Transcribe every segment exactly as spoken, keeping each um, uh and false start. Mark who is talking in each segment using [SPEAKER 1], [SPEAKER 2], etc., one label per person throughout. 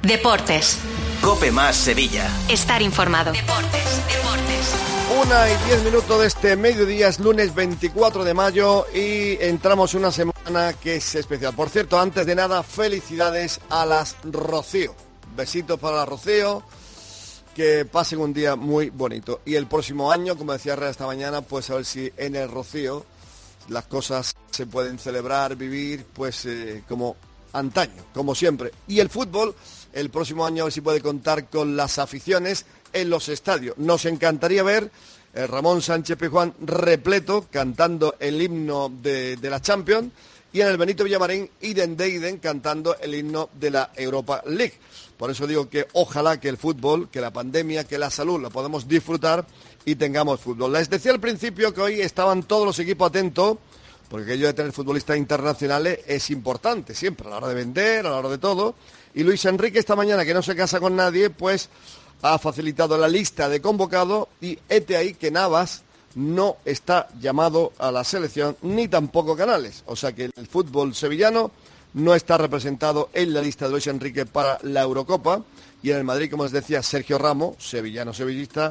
[SPEAKER 1] Deportes.
[SPEAKER 2] COPE más Sevilla.
[SPEAKER 1] Estar informado. Deportes, deportes.
[SPEAKER 3] Una y diez minutos de este mediodía, es lunes veinticuatro de mayo y entramos en una semana que es especial. Por cierto, antes de nada, felicidades a las Rocío. Besitos para la Rocío, que pasen un día muy bonito. Y el próximo año, como decía Rea esta mañana, pues a ver si en el Rocío las cosas se pueden celebrar, vivir, pues eh, como antaño, como siempre. Y el fútbol, el próximo año a ver si puede contar con las aficiones en los estadios. Nos encantaría ver eh, Ramón Sánchez Pizjuán repleto, cantando el himno de, de la Champions, y en el Benito Villamarín, Iden de Iden, cantando el himno de la Europa League. Por eso digo que ojalá que el fútbol, que la pandemia, que la salud la podamos disfrutar y tengamos fútbol. Les decía al principio que hoy estaban todos los equipos atentos, porque aquello de tener futbolistas internacionales es importante siempre, a la hora de vender, a la hora de todo. Y Luis Enrique esta mañana, que no se casa con nadie, pues ha facilitado la lista de convocados y hete ahí que Navas no está llamado a la selección, ni tampoco Canales. O sea que el fútbol sevillano no está representado en la lista de Luis Enrique para la Eurocopa. Y en el Madrid, como les decía, Sergio Ramos, sevillano sevillista,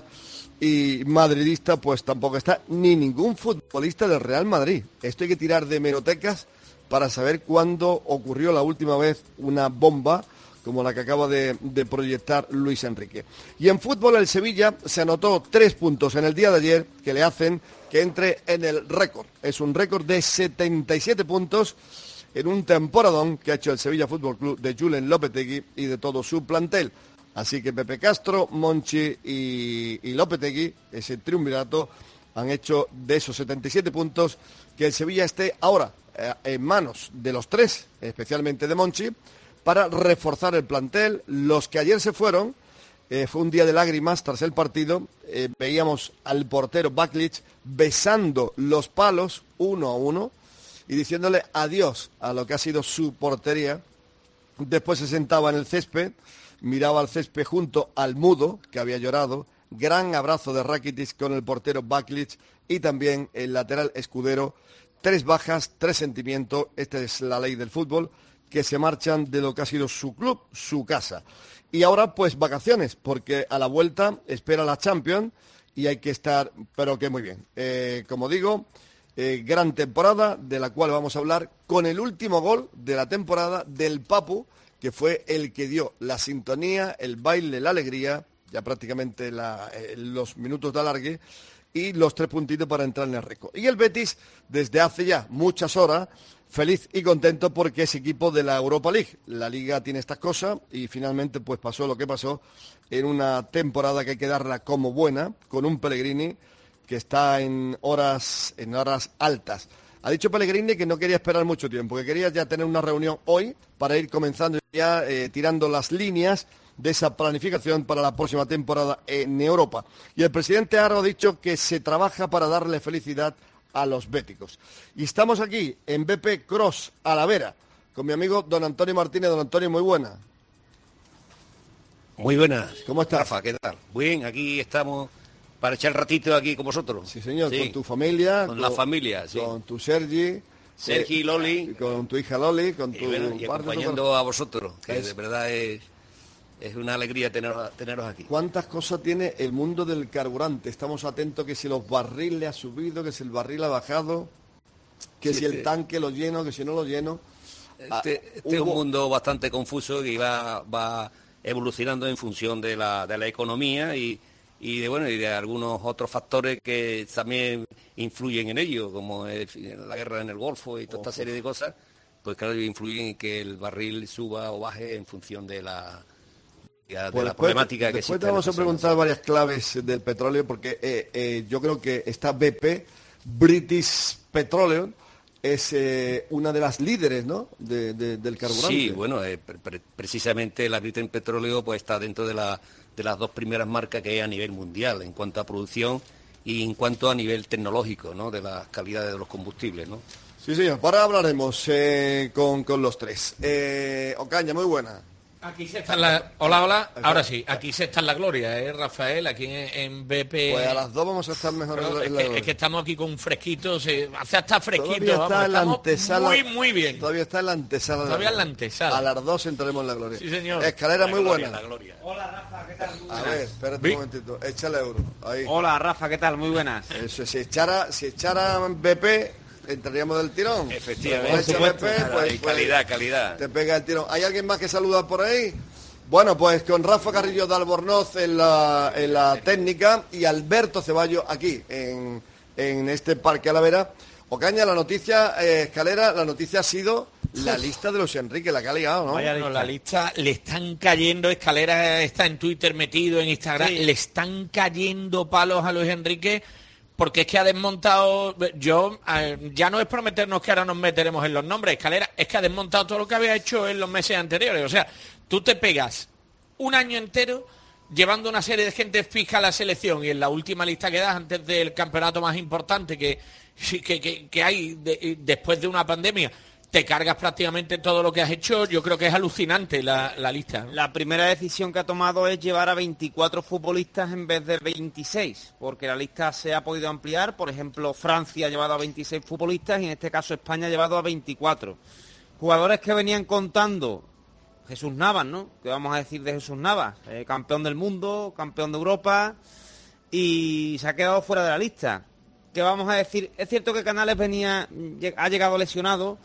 [SPEAKER 3] y madridista, pues tampoco está ni ningún futbolista del Real Madrid. Esto hay que tirar de hemerotecas para saber cuándo ocurrió la última vez una bomba como la que acaba de, de proyectar Luis Enrique. Y en fútbol el Sevilla se anotó tres puntos en el día de ayer que le hacen que entre en el récord. Es un récord de setenta y siete puntos en un temporadón que ha hecho el Sevilla Fútbol Club de Julen Lopetegui y de todo su plantel. Así que Pepe Castro, Monchi y, y Lopetegui, ese triunvirato, han hecho de esos setenta y siete puntos que el Sevilla esté ahora eh, en manos de los tres, especialmente de Monchi, para reforzar el plantel. Los que ayer se fueron, eh, fue un día de lágrimas tras el partido. Eh, veíamos al portero Baklic besando los palos uno a uno y diciéndole adiós a lo que ha sido su portería. Después se sentaba en el césped, miraba al césped junto al mudo, que había llorado. Gran abrazo de Rakitic con el portero Baklic y también el lateral Escudero. Tres bajas, tres sentimientos. Esta es la ley del fútbol, que se marchan de lo que ha sido su club, su casa. Y ahora, pues, vacaciones, porque a la vuelta espera la Champions y hay que estar, pero que muy bien. Eh, como digo, eh, gran temporada, de la cual vamos a hablar con el último gol de la temporada del Papu, que fue el que dio la sintonía, el baile, la alegría, ya prácticamente la, eh, los minutos de alargue, y los tres puntitos para entrar en el récord. Y el Betis, desde hace ya muchas horas, feliz y contento porque es equipo de la Europa League. La Liga tiene estas cosas y finalmente pues pasó lo que pasó en una temporada que hay que darla como buena, con un Pellegrini que está en horas, en horas altas. Ha dicho Pellegrini que no quería esperar mucho tiempo, que quería ya tener una reunión hoy para ir comenzando ya eh, tirando las líneas de esa planificación para la próxima temporada en Europa. Y el presidente Aro ha dicho que se trabaja para darle felicidad a los béticos. Y estamos aquí en B P Cross, a la Vera, con mi amigo don Antonio Martínez. Don Antonio, muy buena.
[SPEAKER 4] Muy buenas.
[SPEAKER 3] ¿Cómo estás?
[SPEAKER 4] Rafa, ¿qué tal? Bien, aquí estamos para echar ratito aquí con vosotros.
[SPEAKER 3] Sí, señor,
[SPEAKER 4] sí.
[SPEAKER 3] Con tu familia.
[SPEAKER 4] Con, con la familia, sí.
[SPEAKER 3] Con tu Sergi.
[SPEAKER 4] Sergi y
[SPEAKER 3] eh,
[SPEAKER 4] Loli.
[SPEAKER 3] Con tu hija Loli, con tu...
[SPEAKER 4] Y, bueno, y acompañando a vosotros, que es, de verdad es... Es una alegría teneros, teneros aquí.
[SPEAKER 3] ¿Cuántas cosas tiene el mundo del carburante? Estamos atentos que si los barriles ha subido, que si el barril ha bajado, que sí, si el tanque lo lleno, que si no lo lleno.
[SPEAKER 4] Este,
[SPEAKER 3] ah,
[SPEAKER 4] este
[SPEAKER 3] hubo...
[SPEAKER 4] es un mundo bastante confuso y va, va evolucionando en función de la, de la economía y, y de bueno y de algunos otros factores que también influyen en ello, como el, la guerra en el Golfo y toda esta serie de cosas, pues claro, influyen en que el barril suba o baje en función de la... de
[SPEAKER 3] pues
[SPEAKER 4] la
[SPEAKER 3] después,
[SPEAKER 4] problemática que
[SPEAKER 3] después te vamos a preguntar varias claves del petróleo porque eh, eh, yo creo que esta B P, British Petroleum, es eh, una de las líderes, ¿no?, de, de, del carburante.
[SPEAKER 4] Sí, bueno, eh, pre pre precisamente la British Petroleum pues está dentro de, la, de las dos primeras marcas que hay a nivel mundial en cuanto a producción y en cuanto a nivel tecnológico, ¿no?, de las calidades de los combustibles, ¿no?
[SPEAKER 3] Sí, señor. Ahora hablaremos eh, con, con los tres. Eh, Ocaña, muy buena.
[SPEAKER 5] Aquí se está en la... Hola, hola. Ahora sí, aquí se está en la gloria, ¿eh, Rafael? Aquí en, en B P...
[SPEAKER 3] Pues a las dos vamos a estar mejor en la,
[SPEAKER 5] es,
[SPEAKER 3] en la
[SPEAKER 5] que, es que estamos aquí con un fresquito, se hace hasta fresquito.
[SPEAKER 3] Todavía está
[SPEAKER 5] vamos,
[SPEAKER 3] en la
[SPEAKER 5] estamos
[SPEAKER 3] antesala.
[SPEAKER 5] muy, muy bien.
[SPEAKER 3] Todavía está en la antesala.
[SPEAKER 5] Todavía en la antesala.
[SPEAKER 3] A las dos entraremos en la gloria.
[SPEAKER 5] Sí, señor.
[SPEAKER 3] Escalera
[SPEAKER 4] La
[SPEAKER 3] muy
[SPEAKER 4] gloria,
[SPEAKER 3] buena.
[SPEAKER 4] la gloria.
[SPEAKER 6] Hola Rafa, ¿qué tal? Muy
[SPEAKER 3] A
[SPEAKER 6] buenas.
[SPEAKER 3] ver, espérate
[SPEAKER 5] Vi-
[SPEAKER 3] un momentito. Échale euro. Ahí.
[SPEAKER 6] Hola Rafa, ¿qué tal? Muy buenas.
[SPEAKER 3] Eso, si echara, si echara B P, entraríamos del tirón.
[SPEAKER 4] Efectivamente.
[SPEAKER 3] Si echa B P,
[SPEAKER 4] Claro,
[SPEAKER 3] pues,
[SPEAKER 4] y
[SPEAKER 3] pues,
[SPEAKER 4] calidad, calidad.
[SPEAKER 3] te pega el tirón. ¿Hay alguien más que saluda por ahí? Bueno, pues con Rafa Carrillo de Albornoz en la, en la técnica y Alberto Ceballos aquí, en, en este Parque Alavera. Ocaña, la noticia, eh, Escalera, la noticia ha sido la lista de los Enrique, la que ha ligado, ¿no?
[SPEAKER 6] Vaya
[SPEAKER 5] Bueno, la lista le están cayendo, Escalera está en Twitter metido, en Instagram,
[SPEAKER 6] Sí.
[SPEAKER 5] le están cayendo palos a Luis Enrique porque es que ha desmontado, yo, eh, ya no es prometernos que ahora nos meteremos en los nombres, Escalera, es que ha desmontado todo lo que había hecho en los meses anteriores, o sea, tú te pegas un año entero llevando una serie de gente fija a la selección y en la última lista que das antes del campeonato más importante que, que, que, que hay de, después de una pandemia, te cargas prácticamente todo lo que has hecho. Yo creo que es alucinante la, la lista.
[SPEAKER 6] La primera decisión que ha tomado es llevar a veinticuatro futbolistas en vez de veintiséis, porque la lista se ha podido ampliar. Por ejemplo, Francia ha llevado a veintiséis futbolistas y en este caso España ha llevado a veinticuatro. Jugadores que venían contando, Jesús Navas, ¿no? ¿Qué vamos a decir de Jesús Navas? Eh, campeón del mundo, campeón de Europa y se ha quedado fuera de la lista. ¿Qué vamos a decir? Es cierto que Canales venía, ha llegado lesionado,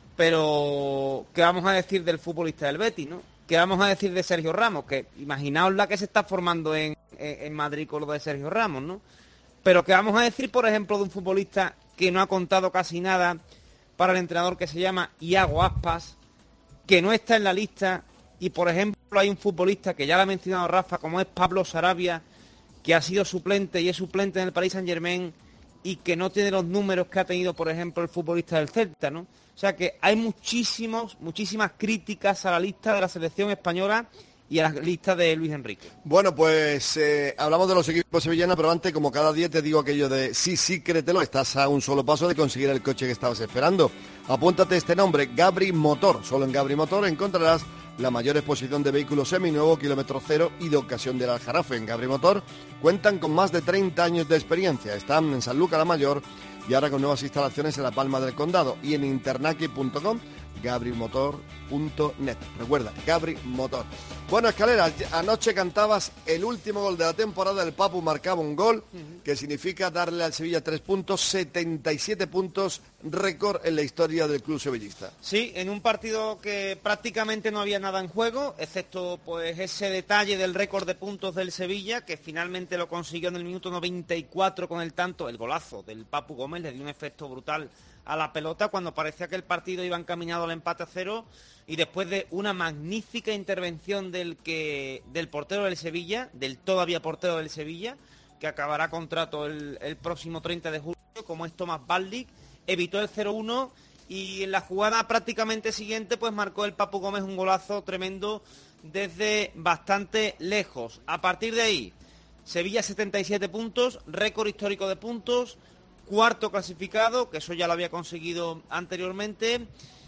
[SPEAKER 6] pero ¿qué vamos a decir del futbolista del Betis, no? ¿Qué vamos a decir de Sergio Ramos? Que imaginaos la que se está formando en, en, en Madrid con lo de Sergio Ramos, ¿no? Pero ¿qué vamos a decir, por ejemplo, de un futbolista que no ha contado casi nada para el entrenador, que se llama Iago Aspas, que no está en la lista? Y, por ejemplo, hay un futbolista que ya lo ha mencionado Rafa, como es Pablo Sarabia, que ha sido suplente y es suplente en el Paris Saint-Germain y que no tiene los números que ha tenido, por ejemplo, el futbolista del Celta, ¿no? O sea que hay muchísimos, muchísimas críticas a la lista de la selección española y a la lista de Luis Enrique.
[SPEAKER 3] Bueno, pues eh, hablamos de los equipos sevillanos, pero antes, como cada día te digo aquello de sí, sí, créetelo, estás a un solo paso de conseguir el coche que estabas esperando. Apúntate este nombre, Gabri Motor. Solo en Gabri Motor encontrarás la mayor exposición de vehículos seminuevos, kilómetro cero y de ocasión del Aljarafe. En Gabri Motor cuentan con más de treinta años de experiencia. Están en Sanlúcar la Mayor y ahora con nuevas instalaciones en la Palma del Condado y en internaki punto com, gabri motor punto net. Recuerda, Gabri Motor. Bueno, Escalera, anoche cantabas el último gol de la temporada. El Papu marcaba un gol que significa darle al Sevilla tres puntos, setenta y siete puntos, récord en la historia del club sevillista.
[SPEAKER 6] Sí, en un partido que prácticamente no había nada en juego, excepto pues ese detalle del récord de puntos del Sevilla, que finalmente lo consiguió en el minuto noventa y cuatro con el tanto, el golazo del Papu Gómez, le dio un efecto brutal a la pelota cuando parecía que el partido iba encaminado al empate a cero, y después de una magnífica intervención del que del portero del Sevilla, del todavía portero del Sevilla, que acabará contrato el, el próximo treinta de julio, como es Tomás Baldic, evitó el cero uno y en la jugada prácticamente siguiente pues marcó el Papu Gómez un golazo tremendo desde bastante lejos. A partir de ahí, Sevilla setenta y siete puntos, récord histórico de puntos, cuarto clasificado, que eso ya lo había conseguido anteriormente,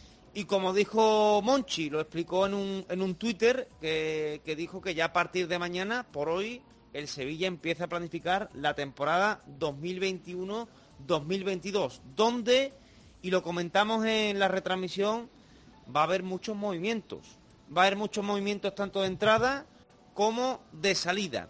[SPEAKER 6] y como dijo Monchi, lo explicó en un, en un Twitter, que, que dijo que ya a partir de mañana, por hoy, el Sevilla empieza a planificar la temporada dos mil veintiuno dos mil veintidós, donde, y lo comentamos en la retransmisión, va a haber muchos movimientos. Va a haber muchos movimientos tanto de entrada como de salida.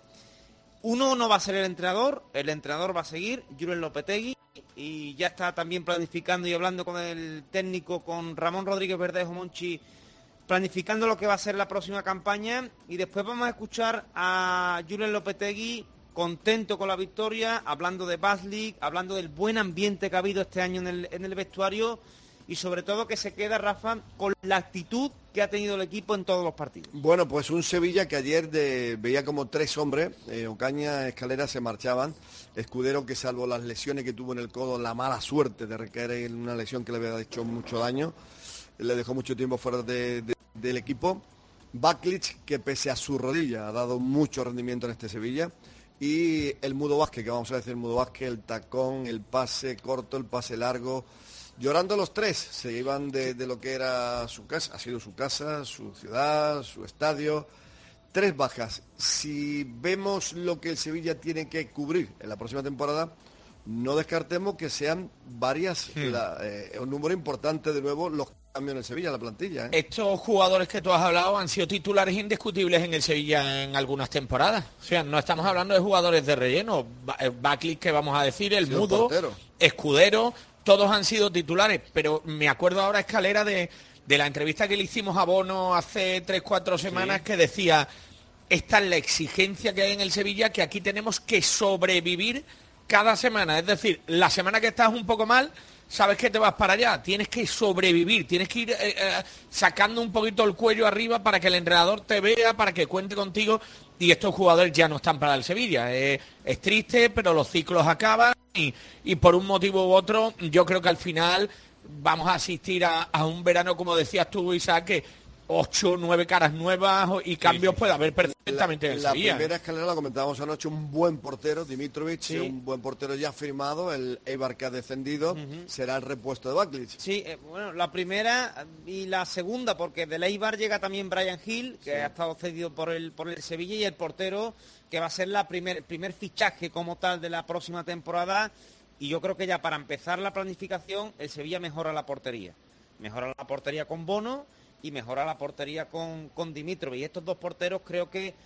[SPEAKER 6] Uno no va a ser el entrenador, el entrenador va a seguir, Julen Lopetegui, y ya está también planificando y hablando con el técnico, con Ramón Rodríguez Verdejo, Monchi, planificando lo que va a ser la próxima campaña, y después vamos a escuchar a Julen Lopetegui contento con la victoria, hablando de Baslik, hablando del buen ambiente que ha habido este año en el, en el vestuario, y sobre todo que se queda, Rafa, con la actitud que ha tenido el equipo en todos los partidos.
[SPEAKER 3] Bueno, pues un Sevilla que ayer de, veía como tres hombres, eh, Ocaña, Escalera, se marchaban. Escudero, que salvo las lesiones que tuvo en el codo, la mala suerte de recaer en una lesión que le había hecho mucho daño, le dejó mucho tiempo fuera de, de, del equipo. Baklic, que pese a su rodilla ha dado mucho rendimiento en este Sevilla. Y el Mudo Vázquez, que vamos a decir el Mudo Vázquez, el tacón, el pase corto, el pase largo. Llorando los tres, se iban de, de lo que era su casa, ha sido su casa, su ciudad, su estadio. Tres bajas. Si vemos lo que el Sevilla tiene que cubrir en la próxima temporada, no descartemos que sean varias, sí. la, eh, un número importante de nuevo los cambios en el Sevilla, la plantilla. ¿eh?
[SPEAKER 5] Estos jugadores que tú has hablado han sido titulares indiscutibles en el Sevilla en algunas temporadas. O sea, no estamos hablando de jugadores de relleno. Backlick, que vamos a decir, el sí, Mudo, el Escudero, todos han sido titulares. Pero me acuerdo ahora, Escalera, de, de la entrevista que le hicimos a Bono hace tres, cuatro semanas, sí. que decía, esta es la exigencia que hay en el Sevilla, que aquí tenemos que sobrevivir cada semana. Es decir, la semana que estás un poco mal, sabes que te vas para allá, tienes que sobrevivir, tienes que ir eh, eh, sacando un poquito el cuello arriba para que el entrenador te vea, para que cuente contigo, y estos jugadores ya no están para el Sevilla. Eh, es triste, pero los ciclos acaban y, y por un motivo u otro yo creo que al final vamos a asistir a, a un verano, como decías tú, Isaac, que ocho, nueve caras nuevas y cambios sí, sí. puede haber perfectamente
[SPEAKER 3] la,
[SPEAKER 5] en el
[SPEAKER 3] la
[SPEAKER 5] Sevilla.
[SPEAKER 3] La primera Escalera, la comentábamos anoche, un buen portero, Dimitrovic,
[SPEAKER 6] sí.
[SPEAKER 3] un buen portero ya firmado, el Eibar que ha descendido, uh-huh. será el repuesto de Backlick.
[SPEAKER 6] Sí, eh, bueno, la primera y la segunda, porque del Eibar llega también Brian Hill, que sí. ha estado cedido por el por el Sevilla, y el portero, que va a ser la primer, el primer fichaje como tal de la próxima temporada, y yo creo que ya para empezar la planificación, el Sevilla mejora la portería. Mejora la portería con Bono, y mejora la portería con, con Dimitrovic. Y estos dos porteros creo que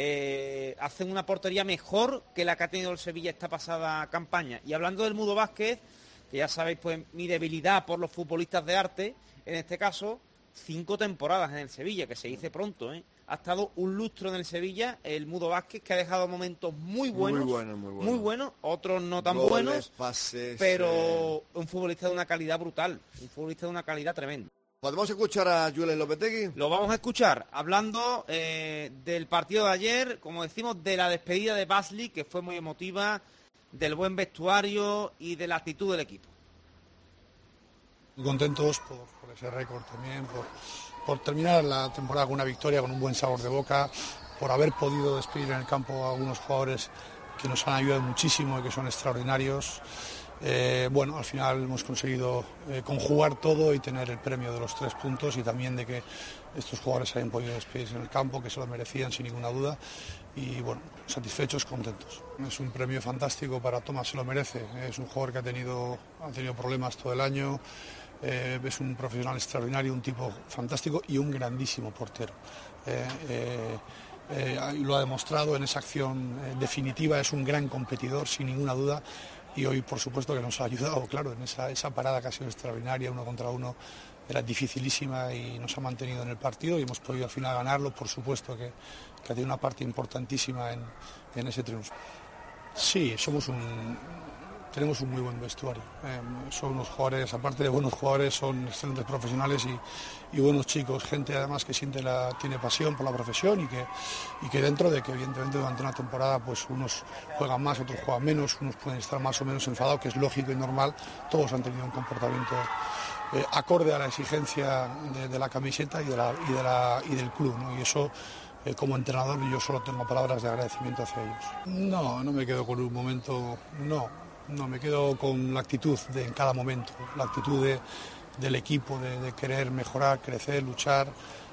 [SPEAKER 6] eh, hacen una portería mejor que la que ha tenido el Sevilla esta pasada campaña. Y hablando del Mudo Vázquez, que ya sabéis pues mi debilidad por los futbolistas de arte, en este caso, cinco temporadas en el Sevilla, que se dice pronto, ¿eh? Ha estado un lustro en el Sevilla, el Mudo Vázquez, que ha dejado momentos muy buenos,
[SPEAKER 3] muy buenos, muy buenos,
[SPEAKER 6] muy buenos, otros no tan
[SPEAKER 3] Goles,
[SPEAKER 6] buenos,
[SPEAKER 3] pases,
[SPEAKER 6] pero
[SPEAKER 3] eh...
[SPEAKER 6] un futbolista de una calidad brutal, un futbolista de una calidad tremenda.
[SPEAKER 3] ¿Podemos escuchar a Julen Lopetegui?
[SPEAKER 6] Lo vamos a escuchar, hablando eh, del partido de ayer, como decimos, de la despedida de Backlick, que fue muy emotiva, del buen vestuario y de la actitud del equipo.
[SPEAKER 7] Muy contentos por, por ese récord también, por, por terminar la temporada con una victoria, con un buen sabor de boca, por haber podido despedir en el campo a algunos jugadores que nos han ayudado muchísimo y que son extraordinarios. Eh, bueno, al final hemos conseguido eh, conjugar todo y tener el premio de los tres puntos, y también de que estos jugadores hayan podido despedirse en el campo, que se lo merecían sin ninguna duda, y bueno, satisfechos, contentos. Es un premio fantástico para Tomás, se lo merece. Es un jugador que ha tenido, ha tenido problemas todo el año, eh, es un profesional extraordinario, un tipo fantástico y un grandísimo portero. Eh, eh, eh, lo ha demostrado en esa acción eh, definitiva, es un gran competidor sin ninguna duda. Y hoy, por supuesto, que nos ha ayudado, claro, en esa, esa parada que ha sido extraordinaria, uno contra uno, era dificilísima y nos ha mantenido en el partido y hemos podido al final ganarlo, por supuesto que, que ha tenido una parte importantísima en, en ese triunfo. Sí, somos un, tenemos un muy buen vestuario, eh, son unos jugadores, aparte de buenos jugadores, son excelentes profesionales y, y buenos chicos, gente además que siente la, tiene pasión por la profesión y que, y que dentro de que evidentemente durante una temporada pues unos juegan más, otros juegan menos, unos pueden estar más o menos enfadados, que es lógico y normal, todos han tenido un comportamiento eh, acorde a la exigencia de, de la camiseta y, de la, y, de la, y del club, ¿no? Y eso, eh, como entrenador, yo solo tengo palabras de agradecimiento hacia ellos. No, no me quedo con un momento, no. No, me quedo con la actitud de en cada momento, la actitud de, del equipo, de, de querer mejorar, crecer, luchar,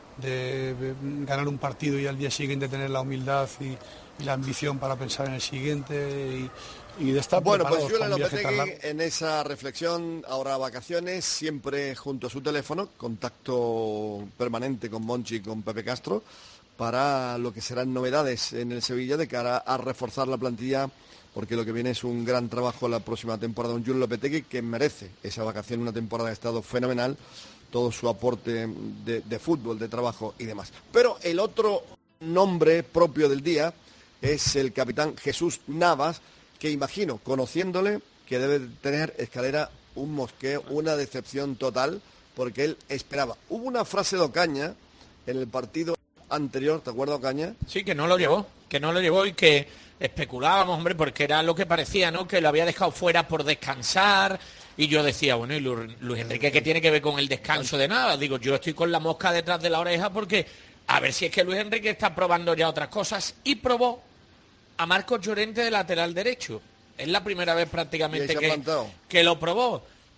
[SPEAKER 7] de, de ganar un partido y al día siguiente tener la humildad y, y la ambición para pensar en el siguiente y, y de estar
[SPEAKER 3] bueno,
[SPEAKER 7] preparados
[SPEAKER 3] pues
[SPEAKER 7] para un viaje tan largo.
[SPEAKER 3] En esa reflexión, ahora vacaciones, siempre junto a su teléfono, contacto permanente con Monchi y con Pepe Castro, para lo que serán novedades en el Sevilla de cara a reforzar la plantilla, porque lo que viene es un gran trabajo la próxima temporada. Un Julen Lopetegui que merece esa vacación, una temporada de estado fenomenal, todo su aporte de, de fútbol, de trabajo y demás. Pero el otro nombre propio del día es el capitán Jesús Navas, que imagino, conociéndole, que debe tener, Escalera, un mosqueo, una decepción total, porque él esperaba. Hubo una frase de Ocaña en el partido anterior, ¿te acuerdas, Ocaña?
[SPEAKER 5] Sí, que no lo llevó, que no lo llevó y que especulábamos, hombre, porque era lo que parecía, ¿no? Que lo había dejado fuera por descansar, y yo decía, bueno, ¿y Luis Enrique qué tiene que ver con el descanso de nada? Digo, yo estoy con la mosca detrás de la oreja porque a ver si es que Luis Enrique está probando ya otras cosas, y probó a Marcos Llorente de lateral derecho. Es la primera vez prácticamente que, que lo probó.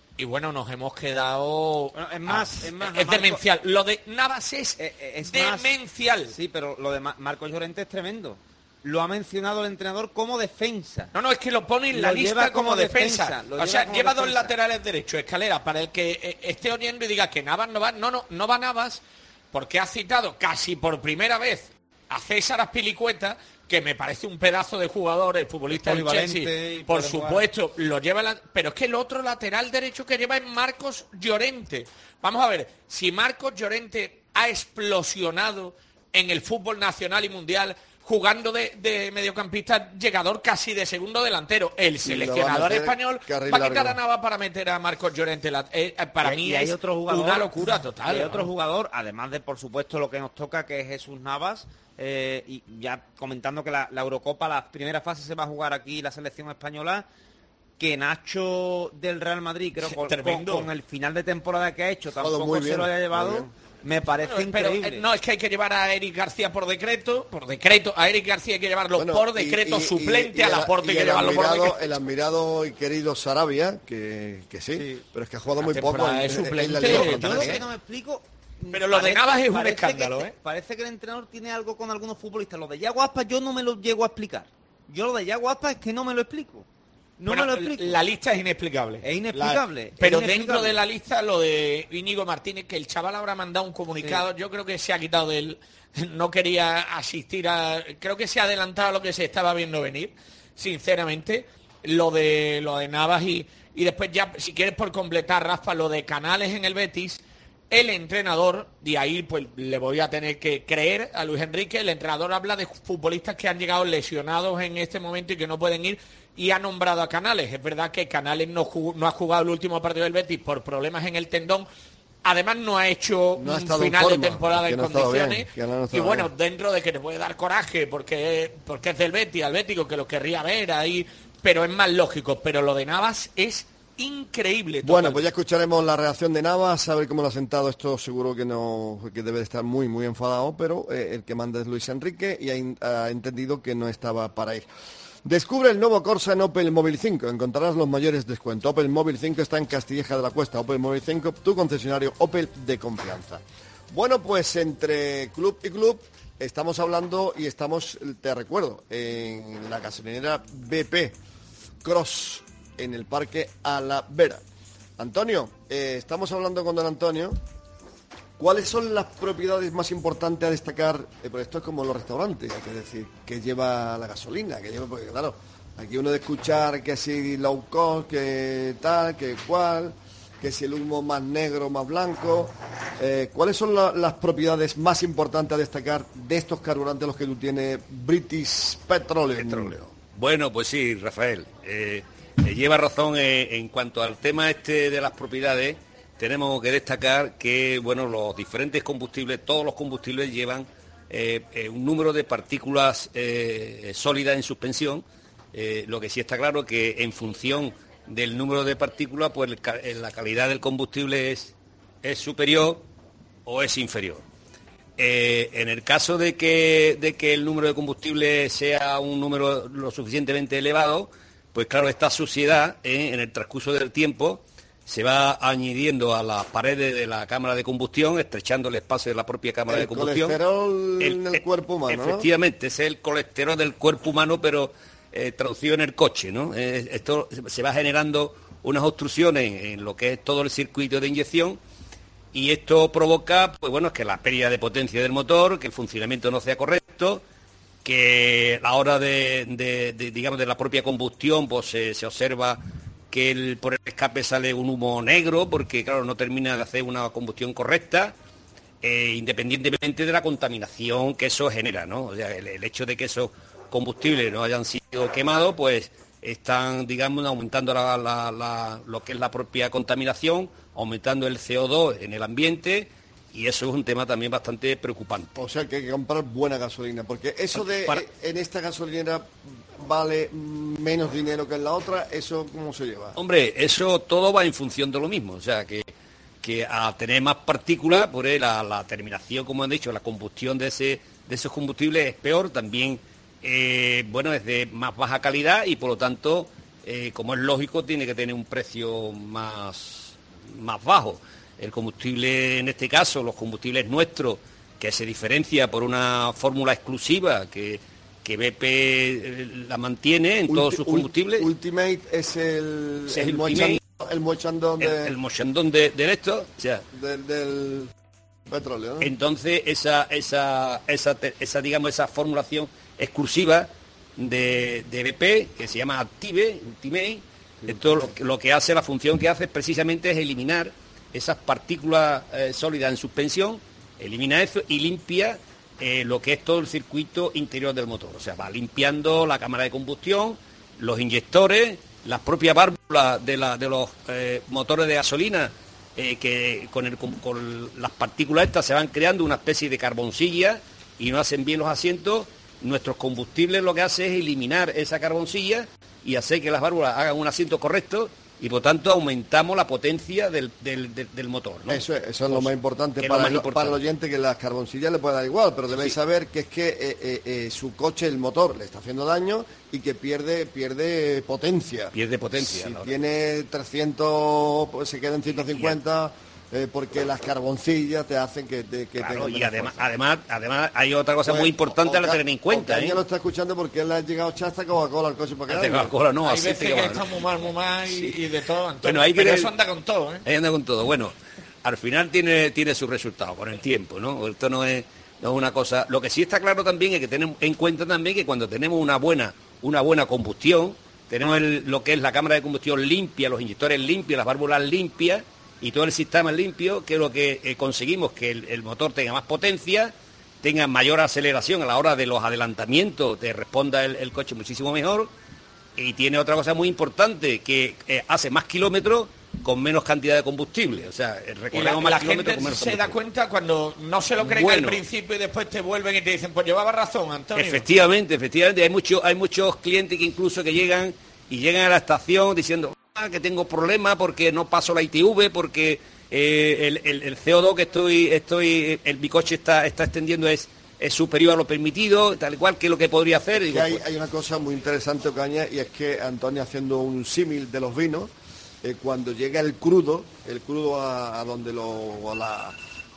[SPEAKER 5] y bueno, nos hemos quedado...
[SPEAKER 6] Bueno, es más,
[SPEAKER 5] ah,
[SPEAKER 6] es más...
[SPEAKER 5] Es
[SPEAKER 6] Marco,
[SPEAKER 5] demencial. Lo de Navas es,
[SPEAKER 6] eh, eh, es
[SPEAKER 5] demencial.
[SPEAKER 6] Más, sí, pero lo de Ma- Marcos Llorente es tremendo. Lo ha mencionado el entrenador como defensa.
[SPEAKER 5] No, no, es que lo pone en la
[SPEAKER 6] Lo
[SPEAKER 5] lista
[SPEAKER 6] lleva
[SPEAKER 5] como,
[SPEAKER 6] como
[SPEAKER 5] defensa.
[SPEAKER 6] defensa, lo
[SPEAKER 5] O
[SPEAKER 6] lleva
[SPEAKER 5] sea,
[SPEAKER 6] como
[SPEAKER 5] lleva dos
[SPEAKER 6] defensa.
[SPEAKER 5] laterales derechos, Escalera, para el que eh, esté oyendo y diga que Navas no va. No, no, no va Navas, porque ha citado casi por primera vez a César Azpilicueta, que me parece un pedazo de jugador, el futbolista del
[SPEAKER 6] Polivalente
[SPEAKER 5] Chelsea,
[SPEAKER 6] y
[SPEAKER 5] por
[SPEAKER 6] puede jugar.
[SPEAKER 5] supuesto, lo lleva la... pero es que el otro lateral derecho que lleva es Marcos Llorente. Vamos a ver, si Marcos Llorente ha explosionado en el fútbol nacional y mundial, jugando de, de mediocampista llegador casi de segundo delantero, el seleccionador español va a quitar a Navas para meter a Marcos Llorente. La, eh, para
[SPEAKER 6] y,
[SPEAKER 5] mí
[SPEAKER 6] y hay
[SPEAKER 5] es
[SPEAKER 6] otro jugador,
[SPEAKER 5] una locura total.
[SPEAKER 6] y hay
[SPEAKER 5] ¿no?
[SPEAKER 6] otro jugador, además de, por supuesto, lo que nos toca, que es Jesús Navas, eh, y ya comentando que la, la Eurocopa, la primera fase se va a jugar aquí, la selección española, que Nacho del Real Madrid, creo, con, con, con el final de temporada que ha hecho, tampoco se lo haya llevado, me parece
[SPEAKER 5] Bueno, pero,
[SPEAKER 6] increíble.
[SPEAKER 5] eh, no, es que hay que llevar a Eric García por decreto, por decreto, a Eric García hay que llevarlo
[SPEAKER 3] Bueno,
[SPEAKER 5] por
[SPEAKER 3] y-
[SPEAKER 5] decreto
[SPEAKER 3] y-
[SPEAKER 5] suplente,
[SPEAKER 3] y
[SPEAKER 5] a
[SPEAKER 3] el-
[SPEAKER 5] Laporte hay
[SPEAKER 3] y
[SPEAKER 5] que
[SPEAKER 3] el
[SPEAKER 5] llevarlo por
[SPEAKER 3] admirado,
[SPEAKER 5] decreto.
[SPEAKER 3] el admirado y querido Sarabia, que, que sí,
[SPEAKER 6] Sí.
[SPEAKER 3] pero es que ha jugado
[SPEAKER 5] La
[SPEAKER 3] muy poco
[SPEAKER 5] temporada
[SPEAKER 3] en,
[SPEAKER 5] es
[SPEAKER 3] en- en
[SPEAKER 5] suplente,
[SPEAKER 3] la Liga
[SPEAKER 5] yo
[SPEAKER 6] Yo
[SPEAKER 3] Catalana.
[SPEAKER 6] lo
[SPEAKER 5] ¿eh?
[SPEAKER 6] que no me explico...
[SPEAKER 5] Pero lo de Navas es un
[SPEAKER 6] parece
[SPEAKER 5] escándalo,
[SPEAKER 6] que,
[SPEAKER 5] ¿eh?
[SPEAKER 6] Parece que el entrenador tiene algo con algunos futbolistas. Lo de Yago Aspas yo no me lo llego a explicar. Yo lo de Yago Aspas es que no me lo explico. No
[SPEAKER 5] Bueno,
[SPEAKER 6] me lo explico.
[SPEAKER 5] La lista es inexplicable.
[SPEAKER 6] Es inexplicable,
[SPEAKER 5] La-
[SPEAKER 6] es
[SPEAKER 5] pero
[SPEAKER 6] inexplicable.
[SPEAKER 5] dentro de la lista lo de Íñigo Martínez, que el chaval habrá mandado un comunicado, yo creo que se ha quitado del... No quería asistir a... Creo que se ha adelantado a lo que se estaba viendo venir, sinceramente. Lo de lo de Navas y, y después ya, si quieres por completar, Rafa, lo de Canales en el Betis, el entrenador, de ahí pues le voy a tener que creer a Luis Enrique, el entrenador habla de futbolistas que han llegado lesionados en este momento y que no pueden ir, y ha nombrado a Canales. Es verdad que Canales no, jugó, no ha jugado el último partido del Betis por problemas en el tendón. Además no ha hecho
[SPEAKER 3] No ha
[SPEAKER 5] un
[SPEAKER 3] estado en
[SPEAKER 5] final
[SPEAKER 3] forma,
[SPEAKER 5] de temporada
[SPEAKER 3] que
[SPEAKER 5] en
[SPEAKER 3] no ha estado
[SPEAKER 5] condiciones.
[SPEAKER 3] bien, que no ha
[SPEAKER 5] y
[SPEAKER 3] estado
[SPEAKER 5] bueno,
[SPEAKER 3] bien.
[SPEAKER 5] dentro de que te puede dar coraje porque, porque es del Betis, al Bético, que lo querría ver ahí, pero es más lógico. Pero lo de Navas es increíble.
[SPEAKER 3] Bueno,
[SPEAKER 5] total.
[SPEAKER 3] pues ya escucharemos la reacción de Navas, a ver cómo lo ha sentado. Esto seguro que no, que debe de estar muy, muy enfadado, pero eh, el que manda es Luis Enrique y ha, in- ha entendido que no estaba para ir. Descubre el nuevo Corsa en Opel Móvil cinco. Encontrarás los mayores descuentos. Opel Móvil cinco está en Castilleja de la Cuesta. Opel Móvil cinco, tu concesionario Opel de confianza. Bueno, pues entre club y club estamos hablando y estamos, te recuerdo, en la gasolinera B P Cross, en el Parque A la Vera. Antonio, eh, estamos hablando con don Antonio. ¿Cuáles son las propiedades más importantes a destacar? Eh, pues esto es como los restaurantes, hay que decir, que lleva la gasolina, que lleva, porque claro, aquí uno de escuchar que si low cost, que tal, que cual, que si el humo más negro, más blanco. Eh, ¿Cuáles son la- las propiedades más importantes a destacar de estos carburantes los que tú tienes, British Petroleum?
[SPEAKER 4] Bueno, pues sí, Rafael. Eh, eh, lleva razón eh, en cuanto al tema este de las propiedades. Tenemos que destacar que bueno, los diferentes combustibles, todos los combustibles llevan eh, eh, un número de partículas eh, sólidas en suspensión. Eh, lo que sí está claro que en función del número de partículas, pues el ca- eh, la calidad del combustible es, es superior o es inferior. Eh, en el caso de que, de que el número de combustible sea un número lo suficientemente elevado, pues claro, esta suciedad eh, en el transcurso del tiempo se va añadiendo a las paredes de la cámara de combustión, estrechando el espacio de la propia cámara
[SPEAKER 3] El
[SPEAKER 4] de combustión.
[SPEAKER 3] colesterol en el
[SPEAKER 4] eh,
[SPEAKER 3] cuerpo humano, ¿no?
[SPEAKER 4] Efectivamente, ese es el colesterol del cuerpo humano, pero eh, traducido en el coche, ¿no? Eh, esto se va generando unas obstrucciones en lo que es todo el circuito de inyección, y esto provoca, pues bueno, que la pérdida de potencia del motor, que el funcionamiento no sea correcto, que a la hora de, de- de, digamos, de la propia combustión, pues se, se observa que el- por el escape sale un humo negro, porque claro, no termina de hacer una combustión correcta, eh, independientemente de la contaminación que eso genera, ¿no? O sea, el, el hecho de que esos combustibles no hayan sido quemados, pues están, digamos, aumentando la- la- la- lo que es la propia contaminación, aumentando el C O dos en el ambiente, y eso es un tema también bastante preocupante.
[SPEAKER 3] O sea que hay que comprar buena gasolina, porque eso de
[SPEAKER 4] Para-
[SPEAKER 3] eh, en esta gasolinera vale mm, menos dinero que en la otra, ¿eso cómo se lleva?
[SPEAKER 4] Hombre, eso todo va en función de lo mismo, o sea, que, que a tener más partículas, por ahí la, la terminación, como han dicho, la combustión de ese de esos combustibles es peor, también, eh, bueno, es de más baja calidad y por lo tanto eh, como es lógico, tiene que tener un precio más, más bajo. El combustible, en este caso, los combustibles nuestros, que se diferencia por una fórmula exclusiva que, que B P la mantiene en Ulti, todos sus combustibles.
[SPEAKER 3] Ultimate es el,
[SPEAKER 4] es
[SPEAKER 3] el,
[SPEAKER 4] el,
[SPEAKER 3] mochandón, el mochandón de,
[SPEAKER 4] el, el mochandón de, de esto, o sea,
[SPEAKER 3] del, del petróleo, ¿no?
[SPEAKER 4] Entonces, esa, esa, esa, esa, digamos, esa formulación exclusiva de, de B P, que se llama Active, Ultimate, esto lo, lo que hace, la función que hace precisamente es eliminar esas partículas eh, sólidas en suspensión, elimina eso y limpia eh, lo que es todo el circuito interior del motor. O sea, va limpiando la cámara de combustión, los inyectores, las propias válvulas de, la, de los eh, motores de gasolina, eh, que con, el, con, con las partículas estas se van creando una especie de carboncilla y no hacen bien los asientos. Nuestros combustibles lo que hace es eliminar esa carboncilla y hacer que las válvulas hagan un asiento correcto, y por tanto aumentamos la potencia del, del, del, del motor, ¿no?
[SPEAKER 3] Eso es, eso es lo más importante,
[SPEAKER 4] para,
[SPEAKER 3] para,
[SPEAKER 4] más
[SPEAKER 3] el,
[SPEAKER 4] importante.
[SPEAKER 3] para el oyente, que las carboncillas le puede dar igual, pero debéis
[SPEAKER 4] sí.
[SPEAKER 3] saber que es que eh, eh, eh, su coche, el motor, le está haciendo daño y que pierde pierde potencia.
[SPEAKER 4] Pierde potencia.
[SPEAKER 3] Si
[SPEAKER 4] ¿no?
[SPEAKER 3] tiene trescientos, pues se queda en ciento cincuenta... Eh, porque las carboncillas te hacen que, te, que
[SPEAKER 4] claro,
[SPEAKER 3] tengan
[SPEAKER 4] y además,
[SPEAKER 3] fuerza.
[SPEAKER 4] además además hay otra cosa
[SPEAKER 3] Pues,
[SPEAKER 4] muy importante
[SPEAKER 3] o, o,
[SPEAKER 4] a tener en cuenta.
[SPEAKER 3] Caña
[SPEAKER 4] ¿eh?
[SPEAKER 3] lo está escuchando porque él le ha llegado chasta Coca-Cola al coche para
[SPEAKER 4] que Coca-Cola no,
[SPEAKER 5] hay
[SPEAKER 4] así
[SPEAKER 5] veces
[SPEAKER 4] que,
[SPEAKER 5] que
[SPEAKER 4] va,
[SPEAKER 5] está
[SPEAKER 4] ¿no?
[SPEAKER 5] muy mal, muy mal y,
[SPEAKER 4] Sí.
[SPEAKER 5] y de todo. Entonces,
[SPEAKER 4] Bueno, hay que
[SPEAKER 5] pero
[SPEAKER 4] ver-
[SPEAKER 5] eso anda con todo, ¿eh?
[SPEAKER 4] Ahí anda con todo. Bueno, al final tiene, tiene su resultado con el tiempo, ¿no? Esto no es, no es una cosa. Lo que sí está claro también es que tenemos en cuenta también que cuando tenemos una buena, una buena combustión, tenemos el- lo que es la cámara de combustión limpia, los inyectores limpios, las válvulas limpias y todo el sistema limpio, que es lo que eh, conseguimos que el, el motor tenga más potencia, tenga mayor aceleración a la hora de los adelantamientos, te responda el, el coche muchísimo mejor. Y tiene otra cosa muy importante, que eh, hace más kilómetros con menos cantidad de combustible. O sea,
[SPEAKER 5] Y
[SPEAKER 4] recorremos
[SPEAKER 5] la,
[SPEAKER 4] más
[SPEAKER 5] la
[SPEAKER 4] kilómetros
[SPEAKER 5] gente
[SPEAKER 4] con menos
[SPEAKER 5] se da
[SPEAKER 4] combustible.
[SPEAKER 5] cuenta cuando no se lo creen
[SPEAKER 4] Bueno.
[SPEAKER 5] al principio y después te vuelven y te dicen, pues llevaba razón, Antonio.
[SPEAKER 4] Efectivamente, efectivamente. Hay, mucho, hay muchos clientes que incluso que llegan y llegan a la estación diciendo ah, que tengo problemas porque no paso la I T V, porque eh, el, el, el C O dos que estoy, estoy el, mi coche está, está extendiendo es, es superior a lo permitido, tal cual que es lo que podría hacer.
[SPEAKER 3] Que
[SPEAKER 4] Digo,
[SPEAKER 3] hay,
[SPEAKER 4] pues,
[SPEAKER 3] hay una cosa muy interesante, Ocaña, y es que Antonio, haciendo un símil de los vinos, eh, cuando llega el crudo, el crudo a, a donde lo a la,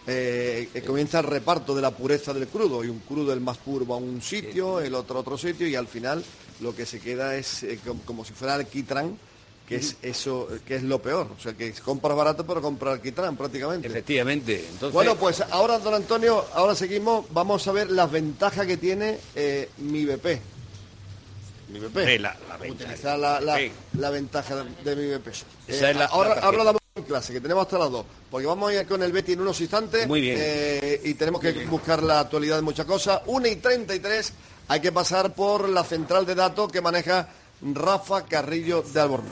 [SPEAKER 3] eh, eh, comienza el reparto de la pureza del crudo, y un crudo el más puro va a un sitio, el otro a otro sitio, y al final lo que se queda es eh, como, como si fuera alquitrán, que es eso, que es lo peor. O sea, que compras barato pero compras alquitrán prácticamente.
[SPEAKER 4] efectivamente. Entonces,
[SPEAKER 3] Bueno, pues ahora, don Antonio, ahora seguimos, vamos a ver las ventajas que tiene eh, mi B P. Mi B P.
[SPEAKER 4] eh, la, la venta.
[SPEAKER 3] Utilizar la, la,
[SPEAKER 4] Sí.
[SPEAKER 3] la ventaja de, de mi B P.
[SPEAKER 4] Esa es la-
[SPEAKER 3] ahora,
[SPEAKER 4] la tarjeta.
[SPEAKER 3] ahora damos en clase, que tenemos hasta las dos, porque vamos a ir con el Betty en unos instantes.
[SPEAKER 4] Muy bien.
[SPEAKER 3] eh, y tenemos que buscar la actualidad de muchas cosas. una y treinta y tres, hay que pasar por la central de datos que maneja Rafa Carrillo de Albornoz.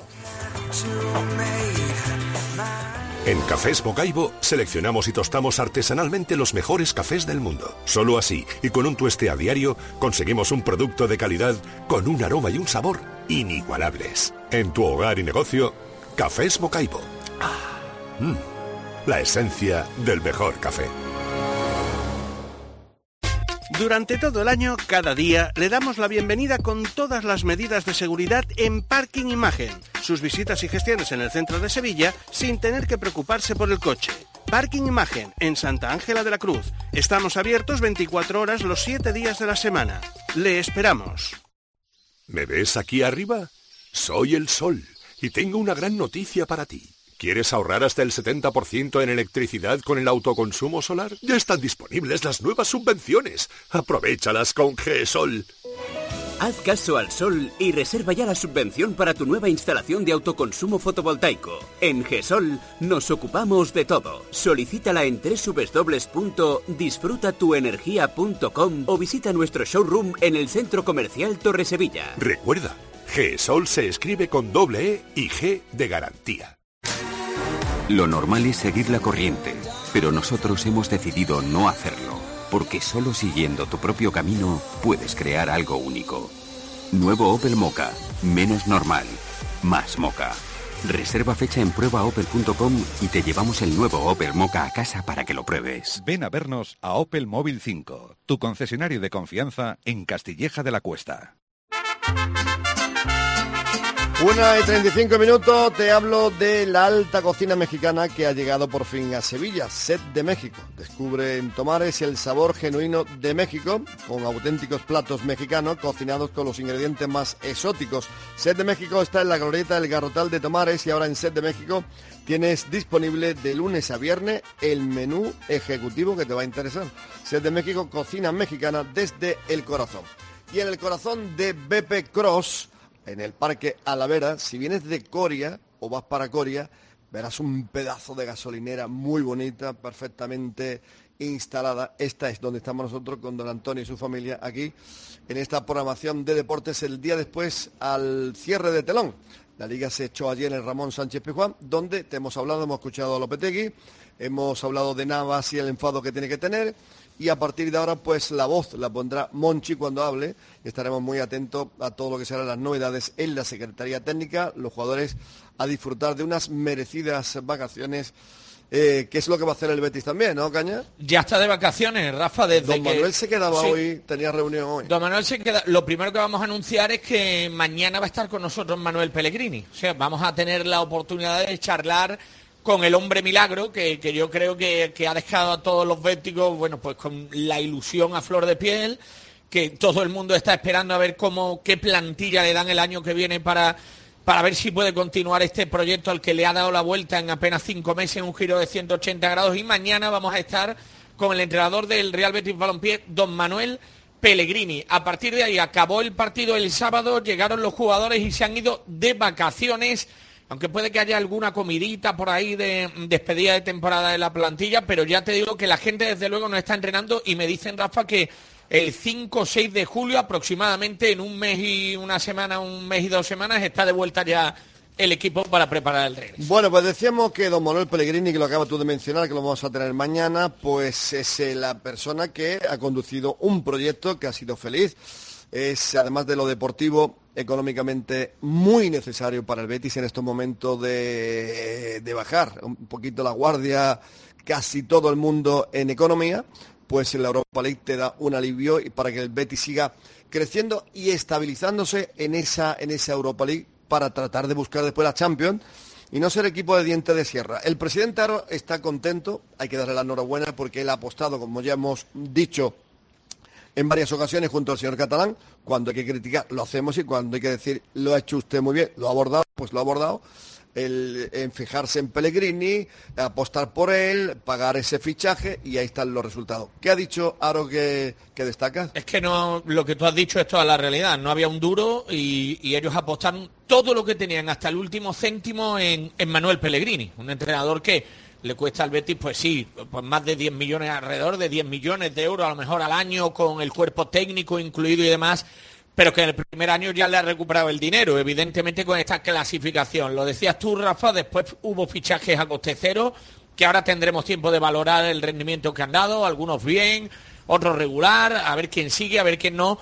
[SPEAKER 8] En Cafés Bocaibo seleccionamos y tostamos artesanalmente los mejores cafés del mundo. Solo así, y con un tueste a diario, conseguimos un producto de calidad con un aroma y un sabor inigualables. En tu hogar y negocio, Cafés Bocaibo. Ah, mm, la esencia del mejor café.
[SPEAKER 9] Durante todo el año, cada día, le damos la bienvenida con todas las medidas de seguridad en Parking Imagen. Sus visitas y gestiones en el centro de Sevilla sin tener que preocuparse por el coche. Parking Imagen, en Santa Ángela de la Cruz. Estamos abiertos veinticuatro horas los siete días de la semana. Le esperamos.
[SPEAKER 8] ¿Me ves aquí arriba? Soy el sol y tengo una gran noticia para ti. ¿Quieres ahorrar hasta el setenta por ciento en electricidad con el autoconsumo solar? Ya están disponibles las nuevas subvenciones. Aprovéchalas con GESOL.
[SPEAKER 10] Haz caso al sol y reserva ya la subvención para tu nueva instalación de autoconsumo fotovoltaico. En GESOL nos ocupamos de todo. Solicítala en doble u doble u doble u punto disfruta tu energía punto com o visita nuestro showroom en el Centro Comercial Torresevilla.
[SPEAKER 8] Recuerda, GESOL se escribe con doble E y G de garantía.
[SPEAKER 11] Lo normal es seguir la corriente, pero nosotros hemos decidido no hacerlo, porque solo siguiendo tu propio camino puedes crear algo único. Nuevo Opel Mokka, menos normal, más Mokka. Reserva fecha en prueba opel punto com y te llevamos el nuevo Opel Mokka a casa para que lo pruebes.
[SPEAKER 12] Ven a vernos a Opel Móvil cinco, tu concesionario de confianza en Castilleja de la Cuesta.
[SPEAKER 3] Una y treinta y cinco minutos, te hablo de la alta cocina mexicana que ha llegado por fin a Sevilla, Set de México. Descubre en Tomares el sabor genuino de México, con auténticos platos mexicanos cocinados con los ingredientes más exóticos. Set de México está en la glorieta del Garrotal de Tomares y ahora en Set de México tienes disponible de lunes a viernes el menú ejecutivo que te va a interesar. Set de México, cocina mexicana desde el corazón. Y en el corazón de B P Cross, en el Parque Alavera, si vienes de Coria o vas para Coria, verás un pedazo de gasolinera muy bonita, perfectamente instalada. Esta es donde estamos nosotros con don Antonio y su familia aquí, en esta programación de deportes el día después al cierre de telón. La liga se echó ayer en el Ramón Sánchez Pizjuán, donde te hemos hablado, hemos escuchado a Lopetegui, hemos hablado de Navas y el enfado que tiene que tener. Y a partir de ahora, pues la voz la pondrá Monchi cuando hable. Estaremos muy atentos a todo lo que serán las novedades en la Secretaría Técnica. Los jugadores a disfrutar de unas merecidas vacaciones, eh, que es lo que va a hacer el Betis también, ¿no, Caña?
[SPEAKER 5] Ya está de vacaciones, Rafa, desde
[SPEAKER 3] Don
[SPEAKER 5] que...
[SPEAKER 3] Manuel se quedaba
[SPEAKER 5] sí.
[SPEAKER 3] hoy, tenía reunión hoy.
[SPEAKER 5] Don Manuel se queda... Lo primero que vamos a anunciar es que mañana va a estar con nosotros Manuel Pellegrini. O sea, vamos a tener la oportunidad de charlar con el hombre milagro, que, que yo creo que, que ha dejado a todos los béticos, bueno, pues con la ilusión a flor de piel, que todo el mundo está esperando a ver cómo, qué plantilla le dan el año que viene para, para ver si puede continuar este proyecto al que le ha dado la vuelta en apenas cinco meses, en un giro de ciento ochenta grados, y mañana vamos a estar con el entrenador del Real Betis Balompié, don Manuel Pellegrini. A partir de ahí acabó el partido el sábado, llegaron los jugadores y se han ido de vacaciones, aunque puede que haya alguna comidita por ahí de despedida de temporada de la plantilla, pero ya te digo que la gente desde luego no está entrenando y me dicen, Rafa, que el cinco o seis de julio aproximadamente, en un mes y una semana, un mes y dos semanas, está de vuelta ya el equipo para preparar el regreso.
[SPEAKER 3] Bueno, pues decíamos que don Manuel Pellegrini, que lo acabas tú de mencionar, que lo vamos a tener mañana, pues es eh, la persona que ha conducido un proyecto que ha sido feliz. Es, además de lo deportivo, económicamente muy necesario para el Betis en estos momentos de, de bajar un poquito la guardia casi todo el mundo en economía, pues la Europa League te da un alivio y para que el Betis siga creciendo y estabilizándose en esa, en esa Europa League para tratar de buscar después la Champions y no ser equipo de diente de sierra. El presidente Aro está contento, hay que darle la enhorabuena porque él ha apostado, como ya hemos dicho en varias ocasiones junto al señor Catalán, cuando hay que criticar lo hacemos y cuando hay que decir lo ha hecho usted muy bien, lo ha abordado, pues lo ha abordado, el, en fijarse en Pellegrini, apostar por él, pagar ese fichaje y ahí están los resultados. ¿Qué ha dicho Aro que, que destaca?
[SPEAKER 5] Es que no, lo que tú has dicho es toda la realidad, no había un duro y, y ellos apostaron todo lo que tenían hasta el último céntimo en, en Manuel Pellegrini, un entrenador que le cuesta al Betis, pues sí, pues más de diez millones, alrededor de diez millones de euros a lo mejor al año, con el cuerpo técnico incluido y demás, pero que en el primer año ya le ha recuperado el dinero, evidentemente con esta clasificación. Lo decías tú, Rafa, después hubo fichajes a coste cero, que ahora tendremos tiempo de valorar el rendimiento que han dado, algunos bien, otros regular, a ver quién sigue, a ver quién no,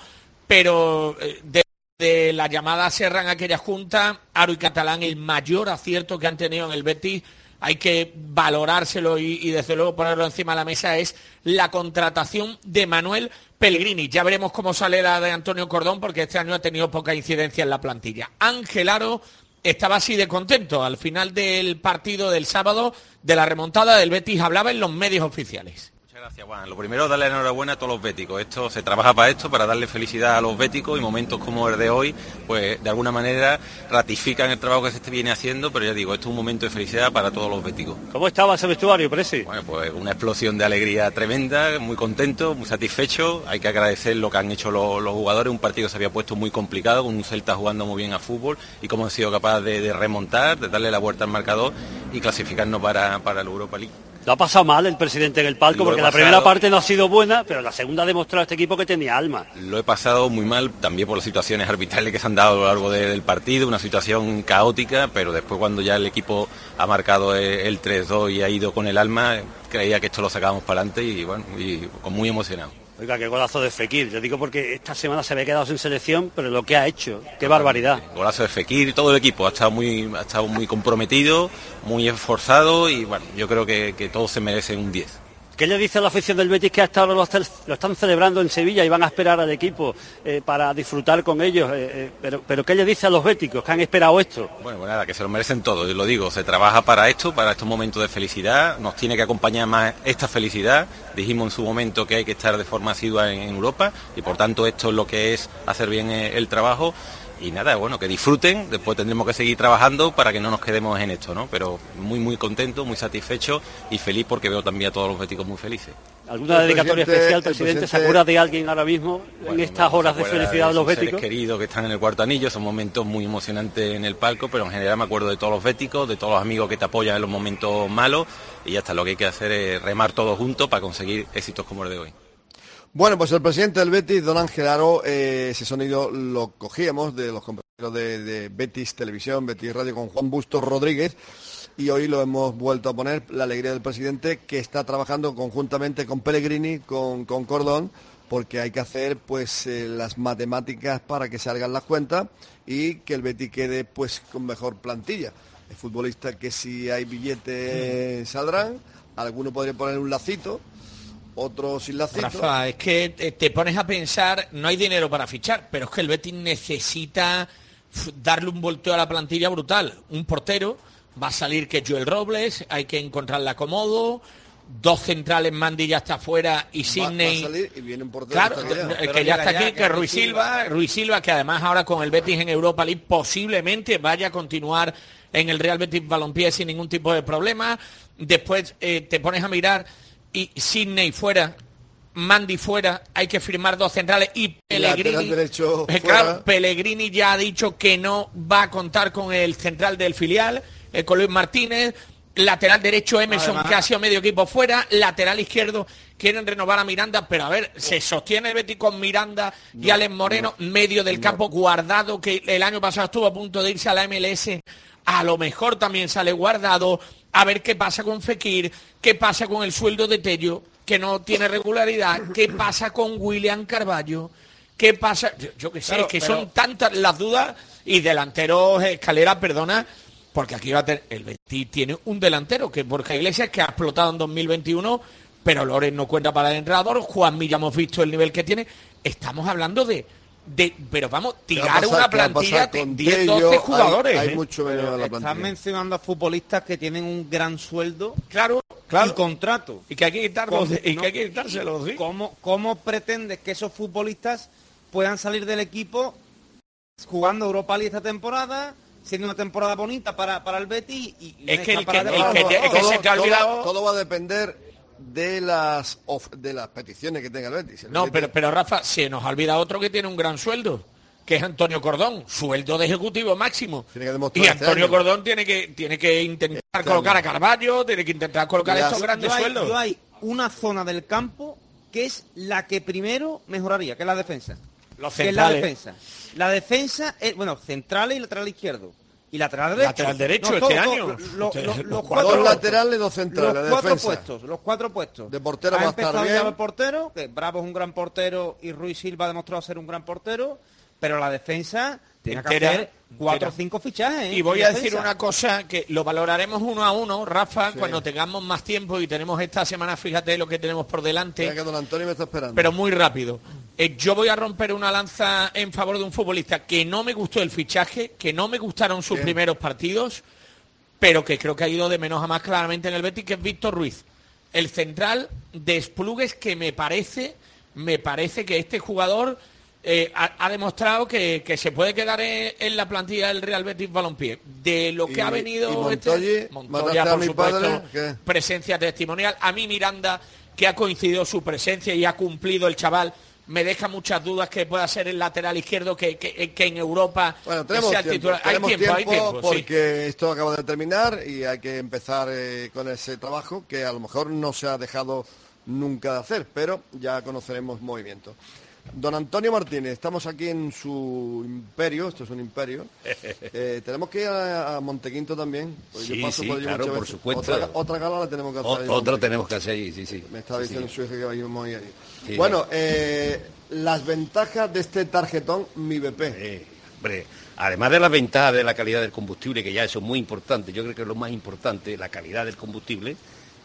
[SPEAKER 5] pero de, de la llamada Serra en aquella junta, Aro y Catalán, el mayor acierto que han tenido en el Betis, hay que valorárselo y, y desde luego ponerlo encima de la mesa, es la contratación de Manuel Pellegrini. Ya veremos cómo sale la de Antonio Cordón, porque este año ha tenido poca incidencia en la plantilla. Ángel Aro estaba así de contento. Al final del partido del sábado, de la remontada del Betis, hablaba en los medios oficiales.
[SPEAKER 13] Gracias, Juan. Lo primero, darle la enhorabuena a todos los béticos. Esto se trabaja para esto, para darle felicidad a los béticos, y momentos como el de hoy, pues de alguna manera ratifican el trabajo que se viene haciendo, pero ya digo, esto es un momento de felicidad para todos los béticos.
[SPEAKER 14] ¿Cómo estaba ese vestuario, Presi?
[SPEAKER 13] Bueno, pues una explosión de alegría tremenda, muy contento, muy satisfecho. Hay que agradecer lo que han hecho los, los jugadores. Un partido que se había puesto muy complicado, con un Celta jugando muy bien a fútbol, y cómo han sido capaces de, de remontar, de darle la vuelta al marcador y clasificarnos para, para la Europa League.
[SPEAKER 14] Lo ha pasado mal el presidente en el palco, porque la primera parte no ha sido buena, pero la segunda ha demostrado a este equipo que tenía alma.
[SPEAKER 13] Lo he pasado muy mal, también por las situaciones arbitrales que se han dado a lo largo de, del partido, una situación caótica, pero después cuando ya el equipo ha marcado el tres dos y ha ido con el alma, creía que esto lo sacábamos para adelante y bueno, y muy emocionado.
[SPEAKER 14] Oiga, qué golazo de Fekir. Yo digo porque esta semana se había quedado sin selección, pero lo que ha hecho, qué barbaridad.
[SPEAKER 13] Golazo de Fekir, todo el equipo ha estado muy, ha estado muy comprometido, muy esforzado y bueno, yo creo que, que todos se merecen un diez.
[SPEAKER 14] ¿Qué le dice a la afición del Betis que hasta ahora lo, lo están celebrando en Sevilla y van a esperar al equipo eh, para disfrutar con ellos? Eh, eh, pero, pero ¿qué le dice a los béticos que han esperado esto?
[SPEAKER 13] Bueno, pues nada, que se lo merecen todos, yo lo digo, se trabaja para esto, para estos momentos de felicidad, nos tiene que acompañar más esta felicidad, dijimos en su momento que hay que estar de forma asidua en, en Europa y por tanto esto es lo que es hacer bien el, el trabajo. Y nada, bueno, que disfruten, después tendremos que seguir trabajando para que no nos quedemos en esto, ¿no? Pero muy, muy contento, muy satisfecho y feliz porque veo también a todos los béticos muy felices.
[SPEAKER 14] ¿Alguna dedicatoria especial, presidente? ¿Se acuerda de alguien ahora mismo
[SPEAKER 13] bueno,
[SPEAKER 14] en estas horas de felicidad de los béticos?
[SPEAKER 13] Seres queridos que están en el cuarto anillo, son momentos muy emocionantes en el palco, pero en general me acuerdo de todos los béticos, de todos los amigos que te apoyan en los momentos malos y ya está, lo que hay que hacer es remar todos juntos para conseguir éxitos como el de hoy.
[SPEAKER 3] Bueno, pues el presidente del Betis, don Ángel Aro, eh, ese sonido lo cogíamos de los compañeros de, de Betis Televisión, Betis Radio con Juan Bustos Rodríguez y hoy lo hemos vuelto a poner, la alegría del presidente que está trabajando conjuntamente con Pellegrini, con, con Cordón, porque hay que hacer pues eh, las matemáticas para que salgan las cuentas y que el Betis quede pues con mejor plantilla. El futbolista que si hay billetes saldrán, alguno podría poner un lacito, otro sin lacito.
[SPEAKER 5] Rafa, es que te pones a pensar, no hay dinero para fichar, pero es que el Betis necesita darle un volteo a la plantilla brutal. Un portero, va a salir que Joel Robles, hay que encontrarle acomodo, dos centrales, Mandy ya está afuera y Sidney...
[SPEAKER 3] Va, va a salir y viene un portero
[SPEAKER 5] claro,
[SPEAKER 3] que está,
[SPEAKER 5] que ya, que ya está aquí, que, que Ruiz Silva, Ruiz Silva, que además ahora con el Betis en Europa League posiblemente vaya a continuar en el Real Betis Balompié sin ningún tipo de problema. Después eh, te pones a mirar y Sidney fuera, Mandy fuera, hay que firmar dos centrales y Pellegrini,
[SPEAKER 3] derecho
[SPEAKER 5] eh, claro, Pellegrini ya ha dicho que no va a contar con el central del filial, eh, con Luis Martínez, lateral derecho Emerson, además, que ha sido medio equipo fuera, lateral izquierdo quieren renovar a Miranda, pero a ver, se sostiene el Betis con Miranda no, y Alex Moreno, no, medio del no. campo Guardado, que el año pasado estuvo a punto de irse a la M L S, a lo mejor también sale Guardado. A ver qué pasa con Fekir, qué pasa con el sueldo de Tello, que no tiene regularidad, qué pasa con William Carballo, qué pasa... Yo, yo qué sé, claro, es que pero... son tantas las dudas y delanteros, Escalera, perdona, porque aquí va a tener... El Betis tiene un delantero, que es Borja Iglesias, que ha explotado en dos mil veintiuno, pero Loren no cuenta para el entrenador, Juanmi ya hemos visto el nivel que tiene. Estamos hablando de... De, pero vamos, tirar una plantilla de diez, doce jugadores.
[SPEAKER 3] Hay, hay
[SPEAKER 5] ¿eh?
[SPEAKER 3] mucho menos en la plantilla.
[SPEAKER 6] Estás mencionando a futbolistas que tienen un gran sueldo,
[SPEAKER 5] claro, claro,
[SPEAKER 6] y contrato.
[SPEAKER 5] Y que hay que quitarlos,
[SPEAKER 6] ¿Cómo,
[SPEAKER 5] y
[SPEAKER 6] no,
[SPEAKER 5] que hay que quitárselos, ¿sí?
[SPEAKER 6] ¿Cómo, ¿Cómo pretendes que esos futbolistas puedan salir del equipo jugando Europa League esta temporada, siendo una temporada bonita para, para el Betis? Y, y
[SPEAKER 5] es que el que, el
[SPEAKER 3] todo,
[SPEAKER 5] que, te, el que
[SPEAKER 3] todo,
[SPEAKER 5] se te ha olvidado...
[SPEAKER 3] Todo, todo va a depender de las of, de las peticiones que tenga el Betis. El
[SPEAKER 5] no,
[SPEAKER 3] Betis...
[SPEAKER 5] pero, pero Rafa, se nos ha olvidado otro que tiene un gran sueldo, que es Antonio Cordón, sueldo de ejecutivo máximo.
[SPEAKER 3] Tiene que
[SPEAKER 5] y Antonio
[SPEAKER 3] este
[SPEAKER 5] Cordón tiene que tiene que intentar este colocar año. a Carballo, tiene que intentar colocar
[SPEAKER 3] ya,
[SPEAKER 5] estos grandes
[SPEAKER 6] yo hay,
[SPEAKER 5] sueldos.
[SPEAKER 6] Yo hay una zona del campo que es la que primero mejoraría, que es la defensa.
[SPEAKER 5] Los
[SPEAKER 6] que
[SPEAKER 5] centrales.
[SPEAKER 6] es la defensa. La defensa es, bueno, centrales y lateral izquierdo. Y lateral derecho.
[SPEAKER 5] Lateral derecho
[SPEAKER 6] no,
[SPEAKER 5] este
[SPEAKER 6] todo,
[SPEAKER 5] año.
[SPEAKER 6] Lo, lo,
[SPEAKER 5] este,
[SPEAKER 6] lo,
[SPEAKER 5] los
[SPEAKER 6] los
[SPEAKER 5] cuatro,
[SPEAKER 3] dos laterales, dos centrales.
[SPEAKER 6] Los
[SPEAKER 3] de
[SPEAKER 6] cuatro
[SPEAKER 3] defensa.
[SPEAKER 6] puestos, los cuatro puestos.
[SPEAKER 3] De portero
[SPEAKER 6] ha
[SPEAKER 3] va a estar
[SPEAKER 6] empezado
[SPEAKER 3] bien.
[SPEAKER 6] ya el portero, que Bravo es un gran portero y Ruiz Silva ha demostrado ser un gran portero, pero la defensa tiene que hacer cuatro o cinco fichajes. ¿eh?
[SPEAKER 5] Y voy a decir una cosa, que lo valoraremos uno a uno, Rafa, sí. cuando tengamos más tiempo y tenemos esta semana, fíjate lo que tenemos por delante.
[SPEAKER 3] Mira que don Antonio me está esperando.
[SPEAKER 5] Pero muy rápido. Eh, yo voy a romper una lanza en favor de un futbolista que no me gustó el fichaje, que no me gustaron sus bien. primeros partidos, pero que creo que ha ido de menos a más claramente en el Betis, que es Víctor Ruiz. El central de Esplugues, que me parece, me parece que este jugador... Eh, ha, ha demostrado que, que se puede quedar en, en la plantilla del Real Betis Balompié. De lo que
[SPEAKER 3] y,
[SPEAKER 5] ha venido
[SPEAKER 3] y Montoye,
[SPEAKER 5] este, Montoya, por supuesto, padre, presencia testimonial. A mí Miranda, que ha coincidido su presencia y ha cumplido el chaval, me deja muchas dudas que pueda ser el lateral izquierdo que, que, que en Europa
[SPEAKER 3] bueno, tenemos
[SPEAKER 5] sea
[SPEAKER 3] tiempo,
[SPEAKER 5] titular.
[SPEAKER 3] Tenemos
[SPEAKER 5] hay tiempo,
[SPEAKER 3] tiempo,
[SPEAKER 5] hay tiempo
[SPEAKER 3] porque
[SPEAKER 5] sí.
[SPEAKER 3] esto acaba de terminar y hay que empezar eh, con ese trabajo que a lo mejor no se ha dejado nunca de hacer, pero ya conoceremos movimiento. Don Antonio Martínez, estamos aquí en su imperio, esto es un imperio. Eh, tenemos que ir a, a Montequinto también.
[SPEAKER 4] Sí,
[SPEAKER 3] yo paso
[SPEAKER 4] sí,
[SPEAKER 3] por
[SPEAKER 4] claro, por supuesto.
[SPEAKER 3] Otra, otra gala la tenemos que hacer.
[SPEAKER 4] O, otra tenemos que hacer ahí, sí, sí.
[SPEAKER 3] Me estaba diciendo
[SPEAKER 4] sí,
[SPEAKER 3] su hija que vayamos ahí.
[SPEAKER 4] Sí,
[SPEAKER 3] bueno, eh, las ventajas de este tarjetón Mi B P.
[SPEAKER 4] Eh, hombre, además de las ventajas de la calidad del combustible, que ya eso es muy importante, yo creo que es lo más importante, la calidad del combustible.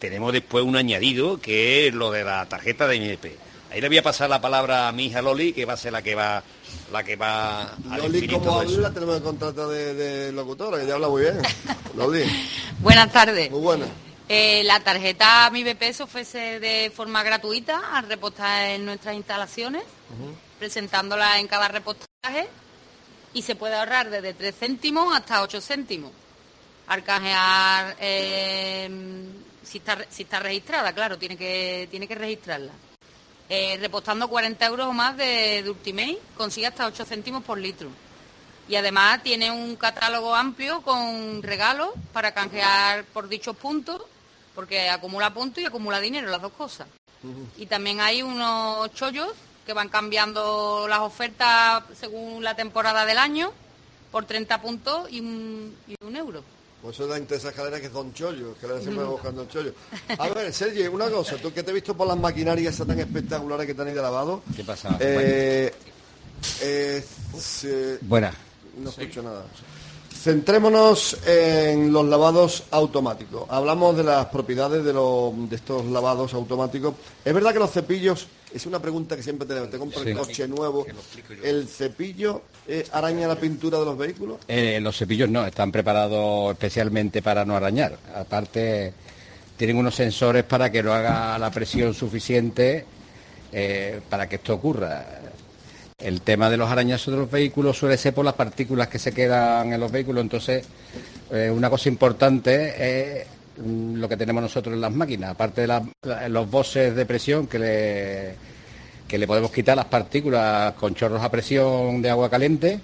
[SPEAKER 4] tenemos después un añadido que es lo de la tarjeta de M V P. Ahí le voy a pasar la palabra a mi hija Loli, que va a ser la que va la que va al
[SPEAKER 3] Loli,
[SPEAKER 4] infinito
[SPEAKER 3] como
[SPEAKER 4] de eso.
[SPEAKER 3] habla, tenemos el contrato de, de locutora, que ya habla muy bien. Loli.
[SPEAKER 15] Buenas tardes.
[SPEAKER 3] Muy buena.
[SPEAKER 15] Eh, la tarjeta M V P se ofrece de forma gratuita al repostar en nuestras instalaciones, uh-huh. presentándola en cada repostaje, y se puede ahorrar desde tres céntimos hasta ocho céntimos. Al canjear, eh, si, está, si está registrada, claro, tiene que, tiene que registrarla. Eh, repostando cuarenta euros o más de, de Ultimate, consigue hasta ocho céntimos por litro. Y además tiene un catálogo amplio con regalos para canjear por dichos puntos, porque acumula puntos y acumula dinero, las dos cosas. Uh-huh. Y también hay unos chollos que van cambiando las ofertas según la temporada del año, por treinta puntos y un, y un euro.
[SPEAKER 3] Pues eso da interés a escalera que son chollos, que siempre mm. buscando chollos. A ver, Sergi, una cosa, tú que te he visto por las maquinarias tan espectaculares que tenéis de lavado.
[SPEAKER 16] ¿Qué pasa?
[SPEAKER 3] Eh, eh, se...
[SPEAKER 16] Buena.
[SPEAKER 3] No escucho sí. nada. Centrémonos en los lavados automáticos. Hablamos de las propiedades de, lo, de estos lavados automáticos. Es verdad que los cepillos, es una pregunta que siempre tenemos, te compras sí. el coche nuevo, ¿el cepillo eh, araña la pintura de los vehículos?
[SPEAKER 16] Eh, los cepillos no, están preparados especialmente para no arañar. Aparte, tienen unos sensores para que no haga la presión suficiente eh, para que esto ocurra. El tema de los arañazos de los vehículos suele ser por las partículas que se quedan en los vehículos, entonces eh, una cosa importante es lo que tenemos nosotros en las máquinas, aparte de la, la, los bosses de presión que le, que le podemos quitar las partículas con chorros a presión de agua caliente.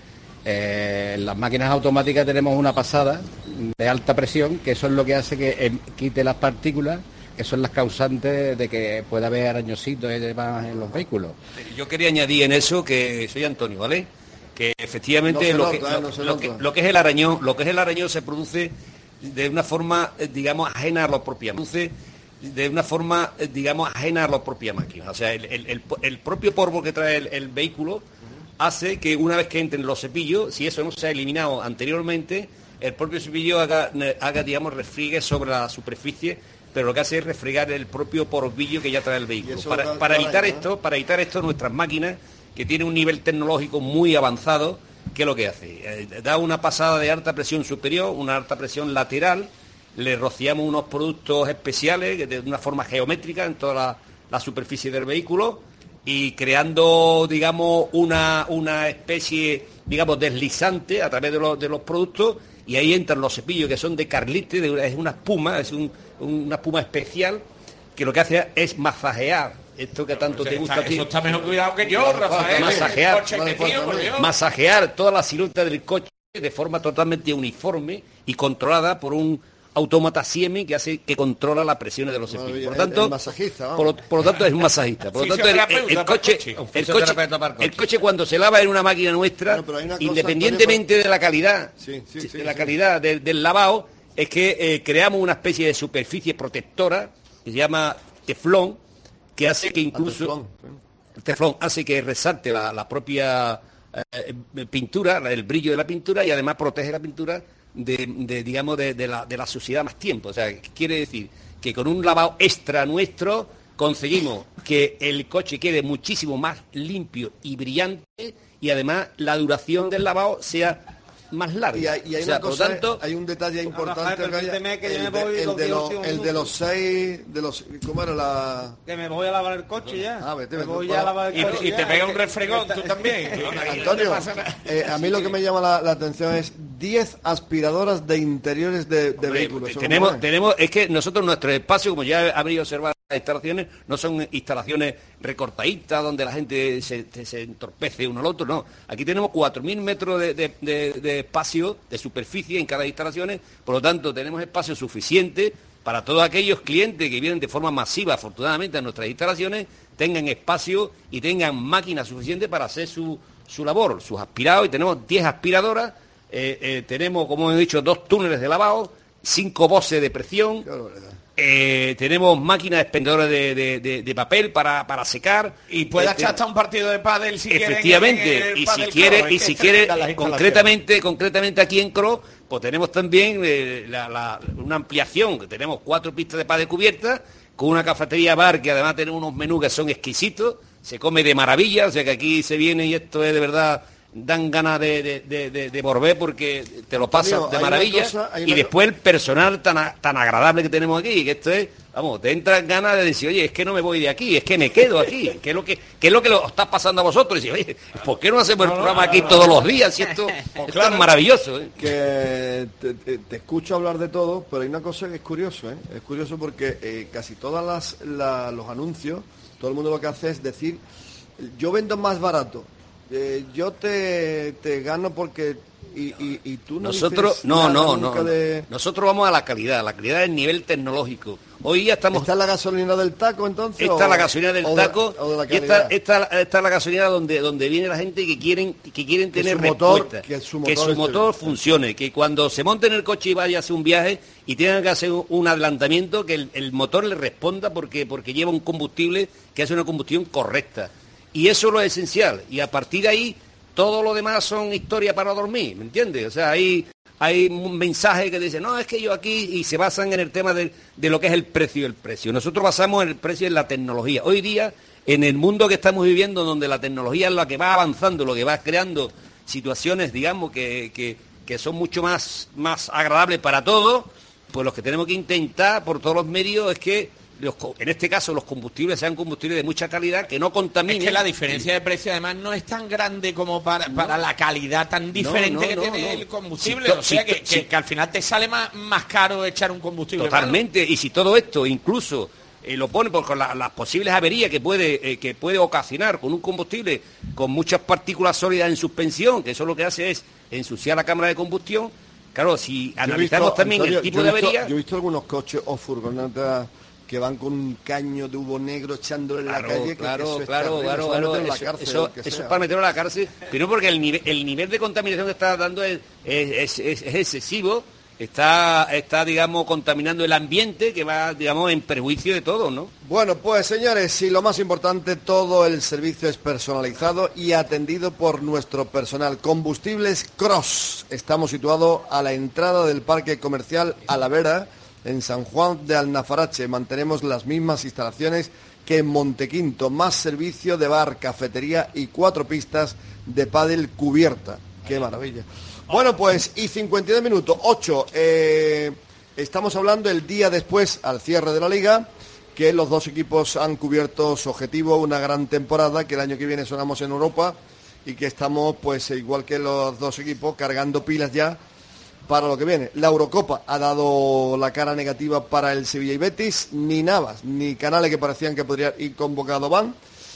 [SPEAKER 16] Eh, en las máquinas automáticas tenemos una pasada de alta presión, que eso es lo que hace que eh, quite las partículas, que son las causantes de que pueda haber arañositos y demás en los vehículos.
[SPEAKER 4] Yo quería añadir en eso que soy Antonio, ¿vale? Que efectivamente no lo, nota, que, lo, no lo, que, lo que es el arañón, lo que es el arañón se produce de una forma, digamos, ajena a la propia produce de una forma, digamos, ajena a la propia máquina. O sea, el, el, el, el propio polvo que trae el, el vehículo hace que una vez que entren los cepillos, si eso no se ha eliminado anteriormente, el propio cepillo haga, haga digamos, refriegue sobre la superficie, pero lo que hace es refregar el propio polvillo que ya trae el vehículo. Para, para evitar esto, para evitar esto, nuestras máquinas, que tienen un nivel tecnológico muy avanzado, ¿qué es lo que hace? Eh, da una pasada de alta presión superior, una alta presión lateral, le rociamos unos productos especiales de una forma geométrica en toda la, la superficie del vehículo y creando, digamos, una, una especie, digamos, deslizante a través de los, de los productos, y ahí entran los cepillos que son de Carlite, de, es una espuma, es un, una espuma especial que lo que hace es masajear esto que tanto pues te gusta a ti.
[SPEAKER 5] Eso está mejor cuidado que yo, Rafael.
[SPEAKER 4] Masajear, tío, masajear toda la silueta del coche de forma totalmente uniforme y controlada por un autómata Siemens que hace que controla la presión de los cepillos. Por lo tanto, el masajista, por, lo, por lo tanto es un masajista. Por lo tanto, el, el, el coche, el coche, el coche cuando se lava en una máquina nuestra, bueno, independientemente cosa, de la calidad, sí, sí, sí, de la sí. calidad de, del lavado, es que eh, creamos una especie de superficie protectora que se llama teflón, que hace que incluso teflón, el teflón hace que resalte la, la propia eh, pintura, el brillo de la pintura, y además protege la pintura de, de digamos de, de, la, de la suciedad más tiempo. O sea, quiere decir que con un lavado extra nuestro conseguimos que el coche quede muchísimo más limpio y brillante, y además la duración del lavado sea más larga.
[SPEAKER 3] Y hay, y hay, o sea, una cosa, por tanto, hay un detalle importante, el, de, que el, de, el, de los, el de los seis, de los, ¿cómo era la...?
[SPEAKER 6] Que me voy a lavar el coche ya.
[SPEAKER 3] Ah, vete,
[SPEAKER 6] me
[SPEAKER 3] vete,
[SPEAKER 6] voy a lavar el
[SPEAKER 5] y,
[SPEAKER 6] coche
[SPEAKER 5] y te pega un refregón tú también.
[SPEAKER 3] Antonio, eh, a mí lo que me llama la, la atención es diez aspiradoras de interiores de, de Hombre, vehículos.
[SPEAKER 4] Tenemos, tenemos, es que nosotros nuestro espacio, como ya habréis observado, las instalaciones no son instalaciones recortaditas donde la gente se, se entorpece uno al otro, no. Aquí tenemos cuatro mil metros de, de, de, de espacio, de superficie en cada instalación, por lo tanto tenemos espacio suficiente para todos aquellos clientes que vienen de forma masiva, afortunadamente, a nuestras instalaciones, tengan espacio y tengan máquinas suficientes para hacer su, su labor, sus aspirados, y tenemos diez aspiradoras, eh, eh, tenemos, como he dicho, dos túneles de lavado, cinco voces de presión, eh, tenemos máquinas expendedoras de, de, de, de papel para, para secar.
[SPEAKER 5] Y puede
[SPEAKER 4] este,
[SPEAKER 5] echar hasta un partido de pádel si quiere.
[SPEAKER 4] Efectivamente, y si quiere, y si quiere, concretamente, concretamente aquí en Cro, pues tenemos también eh, la, la, una ampliación, que tenemos cuatro pistas de pádel cubiertas, con una cafetería bar que además tiene unos menús que son exquisitos, se come de maravilla, o sea que aquí se viene y esto es de verdad, dan ganas de, de, de, de, de volver porque te lo pasas Amigo, de maravilla cosa, y una... después el personal tan, tan agradable que tenemos aquí, que esto es, vamos, te entran ganas de decir, oye, es que no me voy de aquí, es que me quedo aquí, ¿qué es lo que, qué es lo que lo está pasando a vosotros? Y dice, oye, ¿por qué no hacemos no, el programa no, aquí no, todos no. los días? Si esto, pues esto claro, es maravilloso. ¿eh?
[SPEAKER 3] Que te, te, te escucho hablar de todo, pero hay una cosa que es curioso, ¿eh? Es curioso porque eh, casi todas las la, los anuncios, todo el mundo lo que hace es decir, yo vendo más barato. Eh, yo te, te gano porque y, y, y tú no
[SPEAKER 4] nosotros no no no,
[SPEAKER 3] de...
[SPEAKER 4] nosotros vamos a la calidad, la calidad del nivel tecnológico. Hoy ya estamos.
[SPEAKER 3] ¿Está la gasolina del taco entonces?
[SPEAKER 4] Está
[SPEAKER 3] o,
[SPEAKER 4] la gasolina del taco
[SPEAKER 3] de, de la
[SPEAKER 4] y esta, esta, esta la gasolina donde donde viene la gente que quieren que quieren
[SPEAKER 3] que
[SPEAKER 4] tener
[SPEAKER 3] su motor,
[SPEAKER 4] respuesta,
[SPEAKER 3] que su motor,
[SPEAKER 4] que su motor funcione, que cuando se monte en el coche y vaya a hacer un viaje y tengan que hacer un adelantamiento, que el, el motor le responda porque porque lleva un combustible que hace una combustión correcta. Y eso es lo esencial. Y a partir de ahí, todo lo demás son historias para dormir, ¿me entiendes? O sea, hay, hay un mensaje que dice, no, es que yo aquí, y se basan en el tema de, de lo que es el precio del precio. Nosotros basamos en el precio en la tecnología. Hoy día, en el mundo que estamos viviendo, donde la tecnología es la que va avanzando, lo que va creando situaciones, digamos, que, que, que son mucho más, más agradables para todos, pues lo que tenemos que intentar por todos los medios es que Los, en este caso los combustibles sean combustibles de mucha calidad, que no contaminen.
[SPEAKER 5] Es que la diferencia de precio además no es tan grande como para, no. para la calidad tan diferente no, no, que no, tiene no. el combustible, si, o sea si, que, si, que, que al final te sale más, más caro echar un combustible.
[SPEAKER 4] Totalmente, malo. Y si todo esto incluso eh, lo pone por con la, las posibles averías que puede eh, que puede ocasionar con un combustible con muchas partículas sólidas en suspensión, que eso lo que hace es ensuciar la cámara de combustión. Claro, si yo analizamos visto, también Antonio, el tipo de avería...
[SPEAKER 3] Yo he visto algunos coches o furgonetas que van con un caño de humo negro echándolo en
[SPEAKER 4] claro,
[SPEAKER 3] la calle.
[SPEAKER 4] Claro,
[SPEAKER 3] que
[SPEAKER 4] claro, claro, claro. Eso, cárcel, eso, eso es para meterlo a la cárcel. Pero porque el nivel, el nivel de contaminación que está dando es, es, es, es excesivo. Está, está, digamos, contaminando el ambiente que va, digamos, en perjuicio de todo, ¿no?
[SPEAKER 3] Bueno, pues señores, y lo más importante, todo el servicio es personalizado y atendido por nuestro personal. Combustibles Cross. Estamos situados a la entrada del Parque Comercial Alavera, en San Juan de Alnafarache. Mantenemos las mismas instalaciones que en Montequinto, más servicio de bar, cafetería y cuatro pistas de pádel cubierta. ¡Qué maravilla! Bueno, pues, y cincuenta y dos minutos, ocho. Eh, estamos hablando el día después, al cierre de la Liga, que los dos equipos han cubierto su objetivo, una gran temporada, que el año que viene sonamos en Europa y que estamos, pues, igual que los dos equipos, cargando pilas ya para lo que viene. La Eurocopa ha dado la cara negativa para el Sevilla y Betis, ni Navas, ni Canales que parecían que podrían ir convocado van,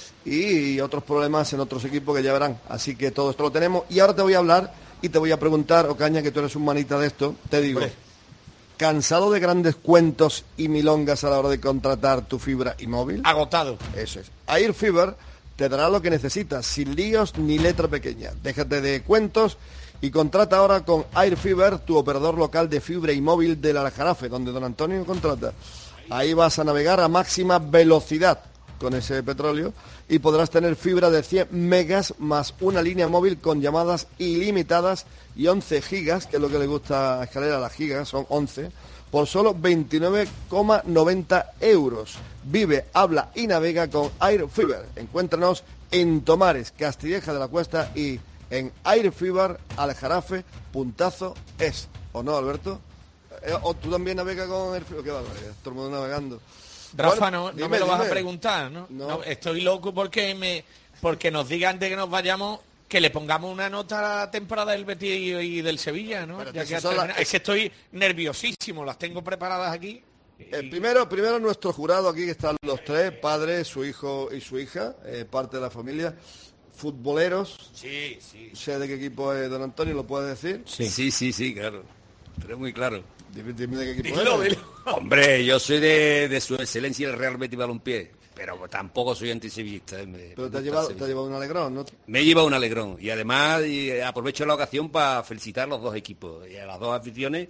[SPEAKER 3] y otros problemas en otros equipos que ya verán. Así que todo esto lo tenemos. Y ahora te voy a hablar y te voy a preguntar, Ocaña, que tú eres un manita de esto, te digo, Hombre. ¿cansado de grandes cuentos y milongas a la hora de contratar tu fibra y móvil?
[SPEAKER 5] Agotado.
[SPEAKER 3] Eso es. Airfiber te dará lo que necesitas, sin líos ni letra pequeña. Déjate de cuentos y contrata ahora con Airfiber, tu operador local de fibra y móvil del Aljarafe, donde don Antonio contrata. Ahí vas a navegar a máxima velocidad con ese petróleo y podrás tener fibra de cien megas más una línea móvil con llamadas ilimitadas y once gigas, que es lo que le gusta a Escalera, las gigas, son once, por solo veintinueve coma noventa euros. Vive, habla y navega con Airfiber. Encuéntranos en Tomares, Castilleja de la Cuesta y en Airfiber Aljarafe, puntazo es. ¿O no, Alberto? ¿O tú también navegas con Airfiber? ¿Qué va? Todo el mundo navegando.
[SPEAKER 5] Rafa, no, no dime, me lo dime. vas a preguntar, ¿no? No. no estoy loco porque me porque nos digan antes que nos vayamos que le pongamos una nota a la temporada del Betis y del Sevilla, ¿no? Ya que la... Es que estoy nerviosísimo, las tengo preparadas aquí.
[SPEAKER 3] El primero, primero nuestro jurado aquí, que están los tres, padre, su hijo y su hija, eh, parte de la familia, futboleros.
[SPEAKER 4] Sí, sí.
[SPEAKER 3] Sé de qué equipo es don Antonio, ¿lo puedes decir?
[SPEAKER 4] Sí, sí, sí, sí, claro. Pero es muy claro.
[SPEAKER 3] Dime, dime de qué equipo
[SPEAKER 4] dilo, es. Dilo. Hombre, yo soy de, de su excelencia el Real Betis Balompié, pero tampoco soy antisevillista. Eh,
[SPEAKER 3] pero te ha llevado, te ha llevado un alegrón, ¿no?
[SPEAKER 4] Me he llevado un alegrón y además y aprovecho la ocasión para felicitar a los dos equipos y a las dos aficiones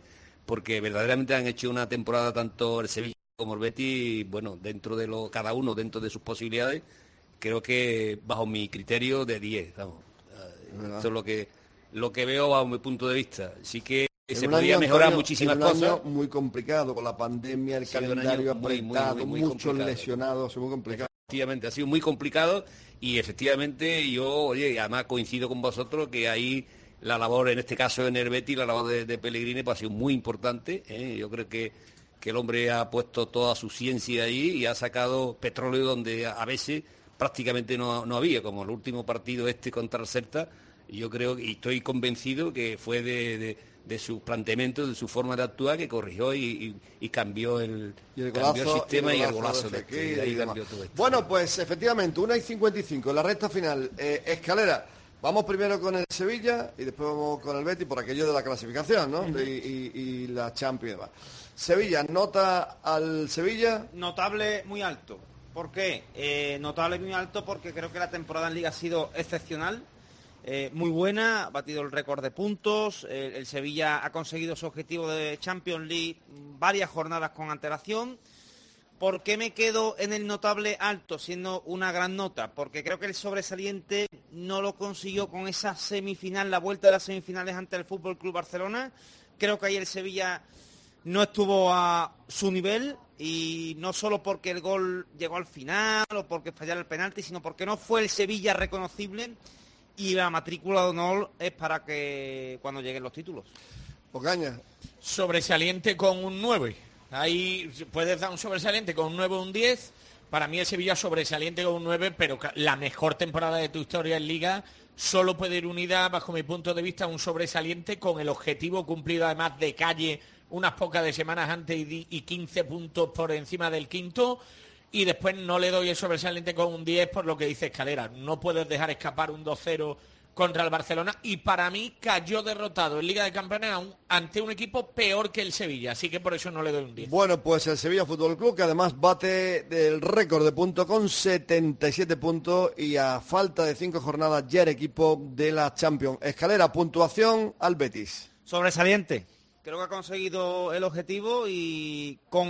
[SPEAKER 4] porque verdaderamente han hecho una temporada tanto el Sevilla como el Betis, bueno, dentro de lo, cada uno dentro de sus posibilidades, creo que bajo mi criterio de diez, vamos. Esto es lo que lo que veo bajo mi punto de vista. Sí que
[SPEAKER 3] en
[SPEAKER 4] se podría
[SPEAKER 3] año,
[SPEAKER 4] mejorar
[SPEAKER 3] Antonio,
[SPEAKER 4] muchísimas
[SPEAKER 3] en un
[SPEAKER 4] cosas.
[SPEAKER 3] Año muy complicado con la pandemia, el
[SPEAKER 4] Sí, un
[SPEAKER 3] calendario
[SPEAKER 4] año muy,
[SPEAKER 3] apretado,
[SPEAKER 4] muy, muy
[SPEAKER 3] muchos
[SPEAKER 4] complicado.
[SPEAKER 3] lesionados, muy complicado.
[SPEAKER 4] Efectivamente, ha sido muy complicado y efectivamente yo, oye, además coincido con vosotros que ahí la labor, en este caso en el Betis, la labor de, de Pellegrini pues, ha sido muy importante. ¿eh? Yo creo que, que el hombre ha puesto toda su ciencia ahí y ha sacado petróleo donde a veces prácticamente no, no había, como el último partido este contra el Celta. Yo creo y estoy convencido que fue de, de, de sus planteamientos, de su forma de actuar, que corrigió y, y, y cambió el,
[SPEAKER 3] Y el
[SPEAKER 4] cambió
[SPEAKER 3] golazo,
[SPEAKER 4] el sistema y el
[SPEAKER 3] golazo
[SPEAKER 4] golazo
[SPEAKER 3] de
[SPEAKER 4] de
[SPEAKER 3] Fekir
[SPEAKER 4] este, y
[SPEAKER 3] y
[SPEAKER 4] ahí
[SPEAKER 3] demás.
[SPEAKER 4] cambió todo esto.
[SPEAKER 3] Bueno, pues efectivamente, una y cincuenta y cinco, la recta final. Eh, escalera, vamos primero con el Sevilla y después vamos con el Betis por aquello de la clasificación, ¿no?
[SPEAKER 6] Uh-huh.
[SPEAKER 3] y, y, y la Champions y demás. Sevilla, nota al Sevilla.
[SPEAKER 6] Notable muy alto. ¿Por qué? Eh, notable muy alto porque creo que la temporada en Liga ha sido excepcional. Eh, muy buena, ha batido el récord de puntos, eh, el Sevilla ha conseguido su objetivo de Champions League varias jornadas con antelación. ¿Por qué me quedo en el notable alto siendo una gran nota? Porque creo que el sobresaliente no lo consiguió con esa semifinal, la vuelta de las semifinales ante el F C Barcelona. Creo que ahí el Sevilla no estuvo a su nivel y no solo porque el gol llegó al final o porque fallara el penalti, sino porque no fue el Sevilla reconocible. Y la matrícula de honor es para que cuando lleguen los títulos.
[SPEAKER 3] Ocaña.
[SPEAKER 5] Sobresaliente con un nueve. Ahí puedes dar un sobresaliente con un nueve o un diez. Para mí el Sevilla sobresaliente con un nueve, pero la mejor temporada de tu historia en Liga solo puede ir unida, bajo mi punto de vista, un sobresaliente con el objetivo cumplido además de calle unas pocas de semanas antes y quince puntos por encima del quinto. Y después no le doy el sobresaliente con un diez por lo que dice Escalera. No puedes dejar escapar un dos cero contra el Barcelona. Y para mí cayó derrotado en Liga de Campeones ante un equipo peor que el Sevilla. Así que por eso no le doy un diez.
[SPEAKER 3] Bueno, pues el Sevilla Fútbol Club, que además bate el récord de puntos con setenta y siete puntos y a falta de cinco jornadas ya el equipo de la Champions. Escalera, puntuación al Betis.
[SPEAKER 6] Sobresaliente. Creo que ha conseguido el objetivo y con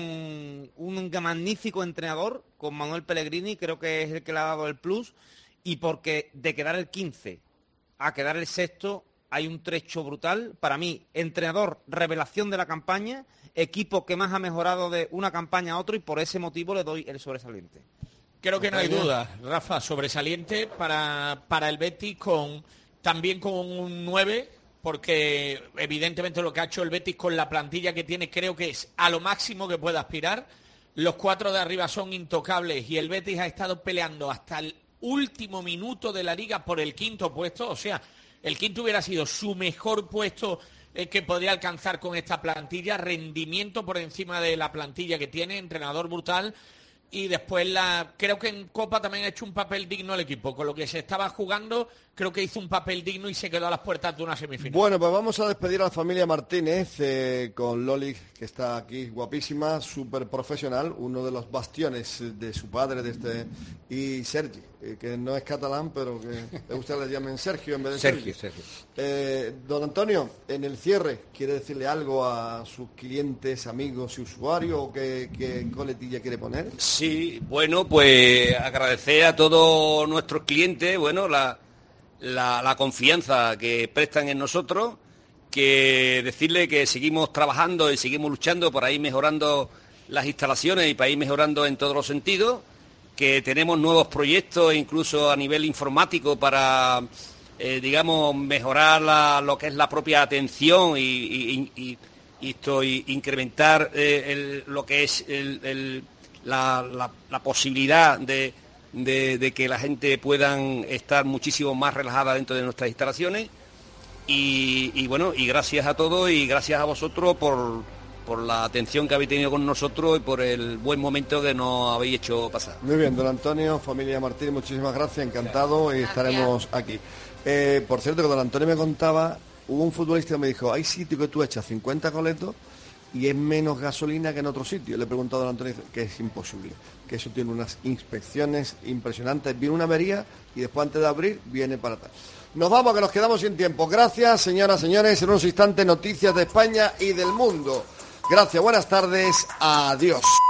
[SPEAKER 6] un magnífico entrenador, con Manuel Pellegrini, creo que es el que le ha dado el plus, y porque de quedar el quince a quedar el sexto hay un trecho brutal. Para mí, entrenador, revelación de la campaña, equipo que más ha mejorado de una campaña a otro y por ese motivo le doy el sobresaliente.
[SPEAKER 5] Creo que no hay duda, Rafa, sobresaliente para, para el Betis con también con un nueve. Porque evidentemente lo que ha hecho el Betis con la plantilla que tiene creo que es a lo máximo que puede aspirar. Los cuatro de arriba son intocables y el Betis ha estado peleando hasta el último minuto de la Liga por el quinto puesto. O sea, el quinto hubiera sido su mejor puesto eh, que podría alcanzar con esta plantilla. Rendimiento por encima de la plantilla que tiene, entrenador brutal. Y después la creo que en Copa también ha hecho un papel digno el equipo. Con lo que se estaba jugando, creo que hizo un papel digno y se quedó a las puertas de una semifinal.
[SPEAKER 3] Bueno, pues vamos a despedir a la familia Martínez eh, con Loli, que está aquí, guapísima, súper profesional, uno de los bastiones de su padre de este, y Sergi, eh, que no es catalán, pero que le gusta que le llamen Sergio en vez de Sergio.
[SPEAKER 16] Sergio, Sergio.
[SPEAKER 3] Eh, don Antonio, en el cierre, ¿quiere decirle algo a sus clientes, amigos y usuarios o qué, qué coletilla quiere poner?
[SPEAKER 4] Sí, bueno, pues agradecer a todos nuestros clientes, bueno, la, la, la confianza que prestan en nosotros, que decirle que seguimos trabajando y seguimos luchando por ir mejorando las instalaciones y para ir mejorando en todos los sentidos, que tenemos nuevos proyectos incluso a nivel informático para, eh, digamos, mejorar la, lo que es la propia atención y, y, y, y esto, y incrementar eh, el, lo que es el, el La, la, la posibilidad de, de, de que la gente puedan estar muchísimo más relajada dentro de nuestras instalaciones y, y bueno, y gracias a todos y gracias a vosotros por, por la atención que habéis tenido con nosotros y por el buen momento que nos habéis hecho pasar.
[SPEAKER 3] Muy bien, don Antonio, familia Martínez, muchísimas gracias, encantado y estaremos aquí. Eh, por cierto, que don Antonio me contaba, hubo un futbolista que me dijo, hay sitio que tú echas cincuenta coletos y es menos gasolina que en otro sitio. Le he preguntado a don Antonio que es imposible, que eso tiene unas inspecciones impresionantes. Viene una avería y después antes de abrir viene para atrás. Nos vamos, que nos quedamos sin tiempo. Gracias, señoras, señores. En unos instantes, noticias de España y del mundo. Gracias, buenas tardes. Adiós.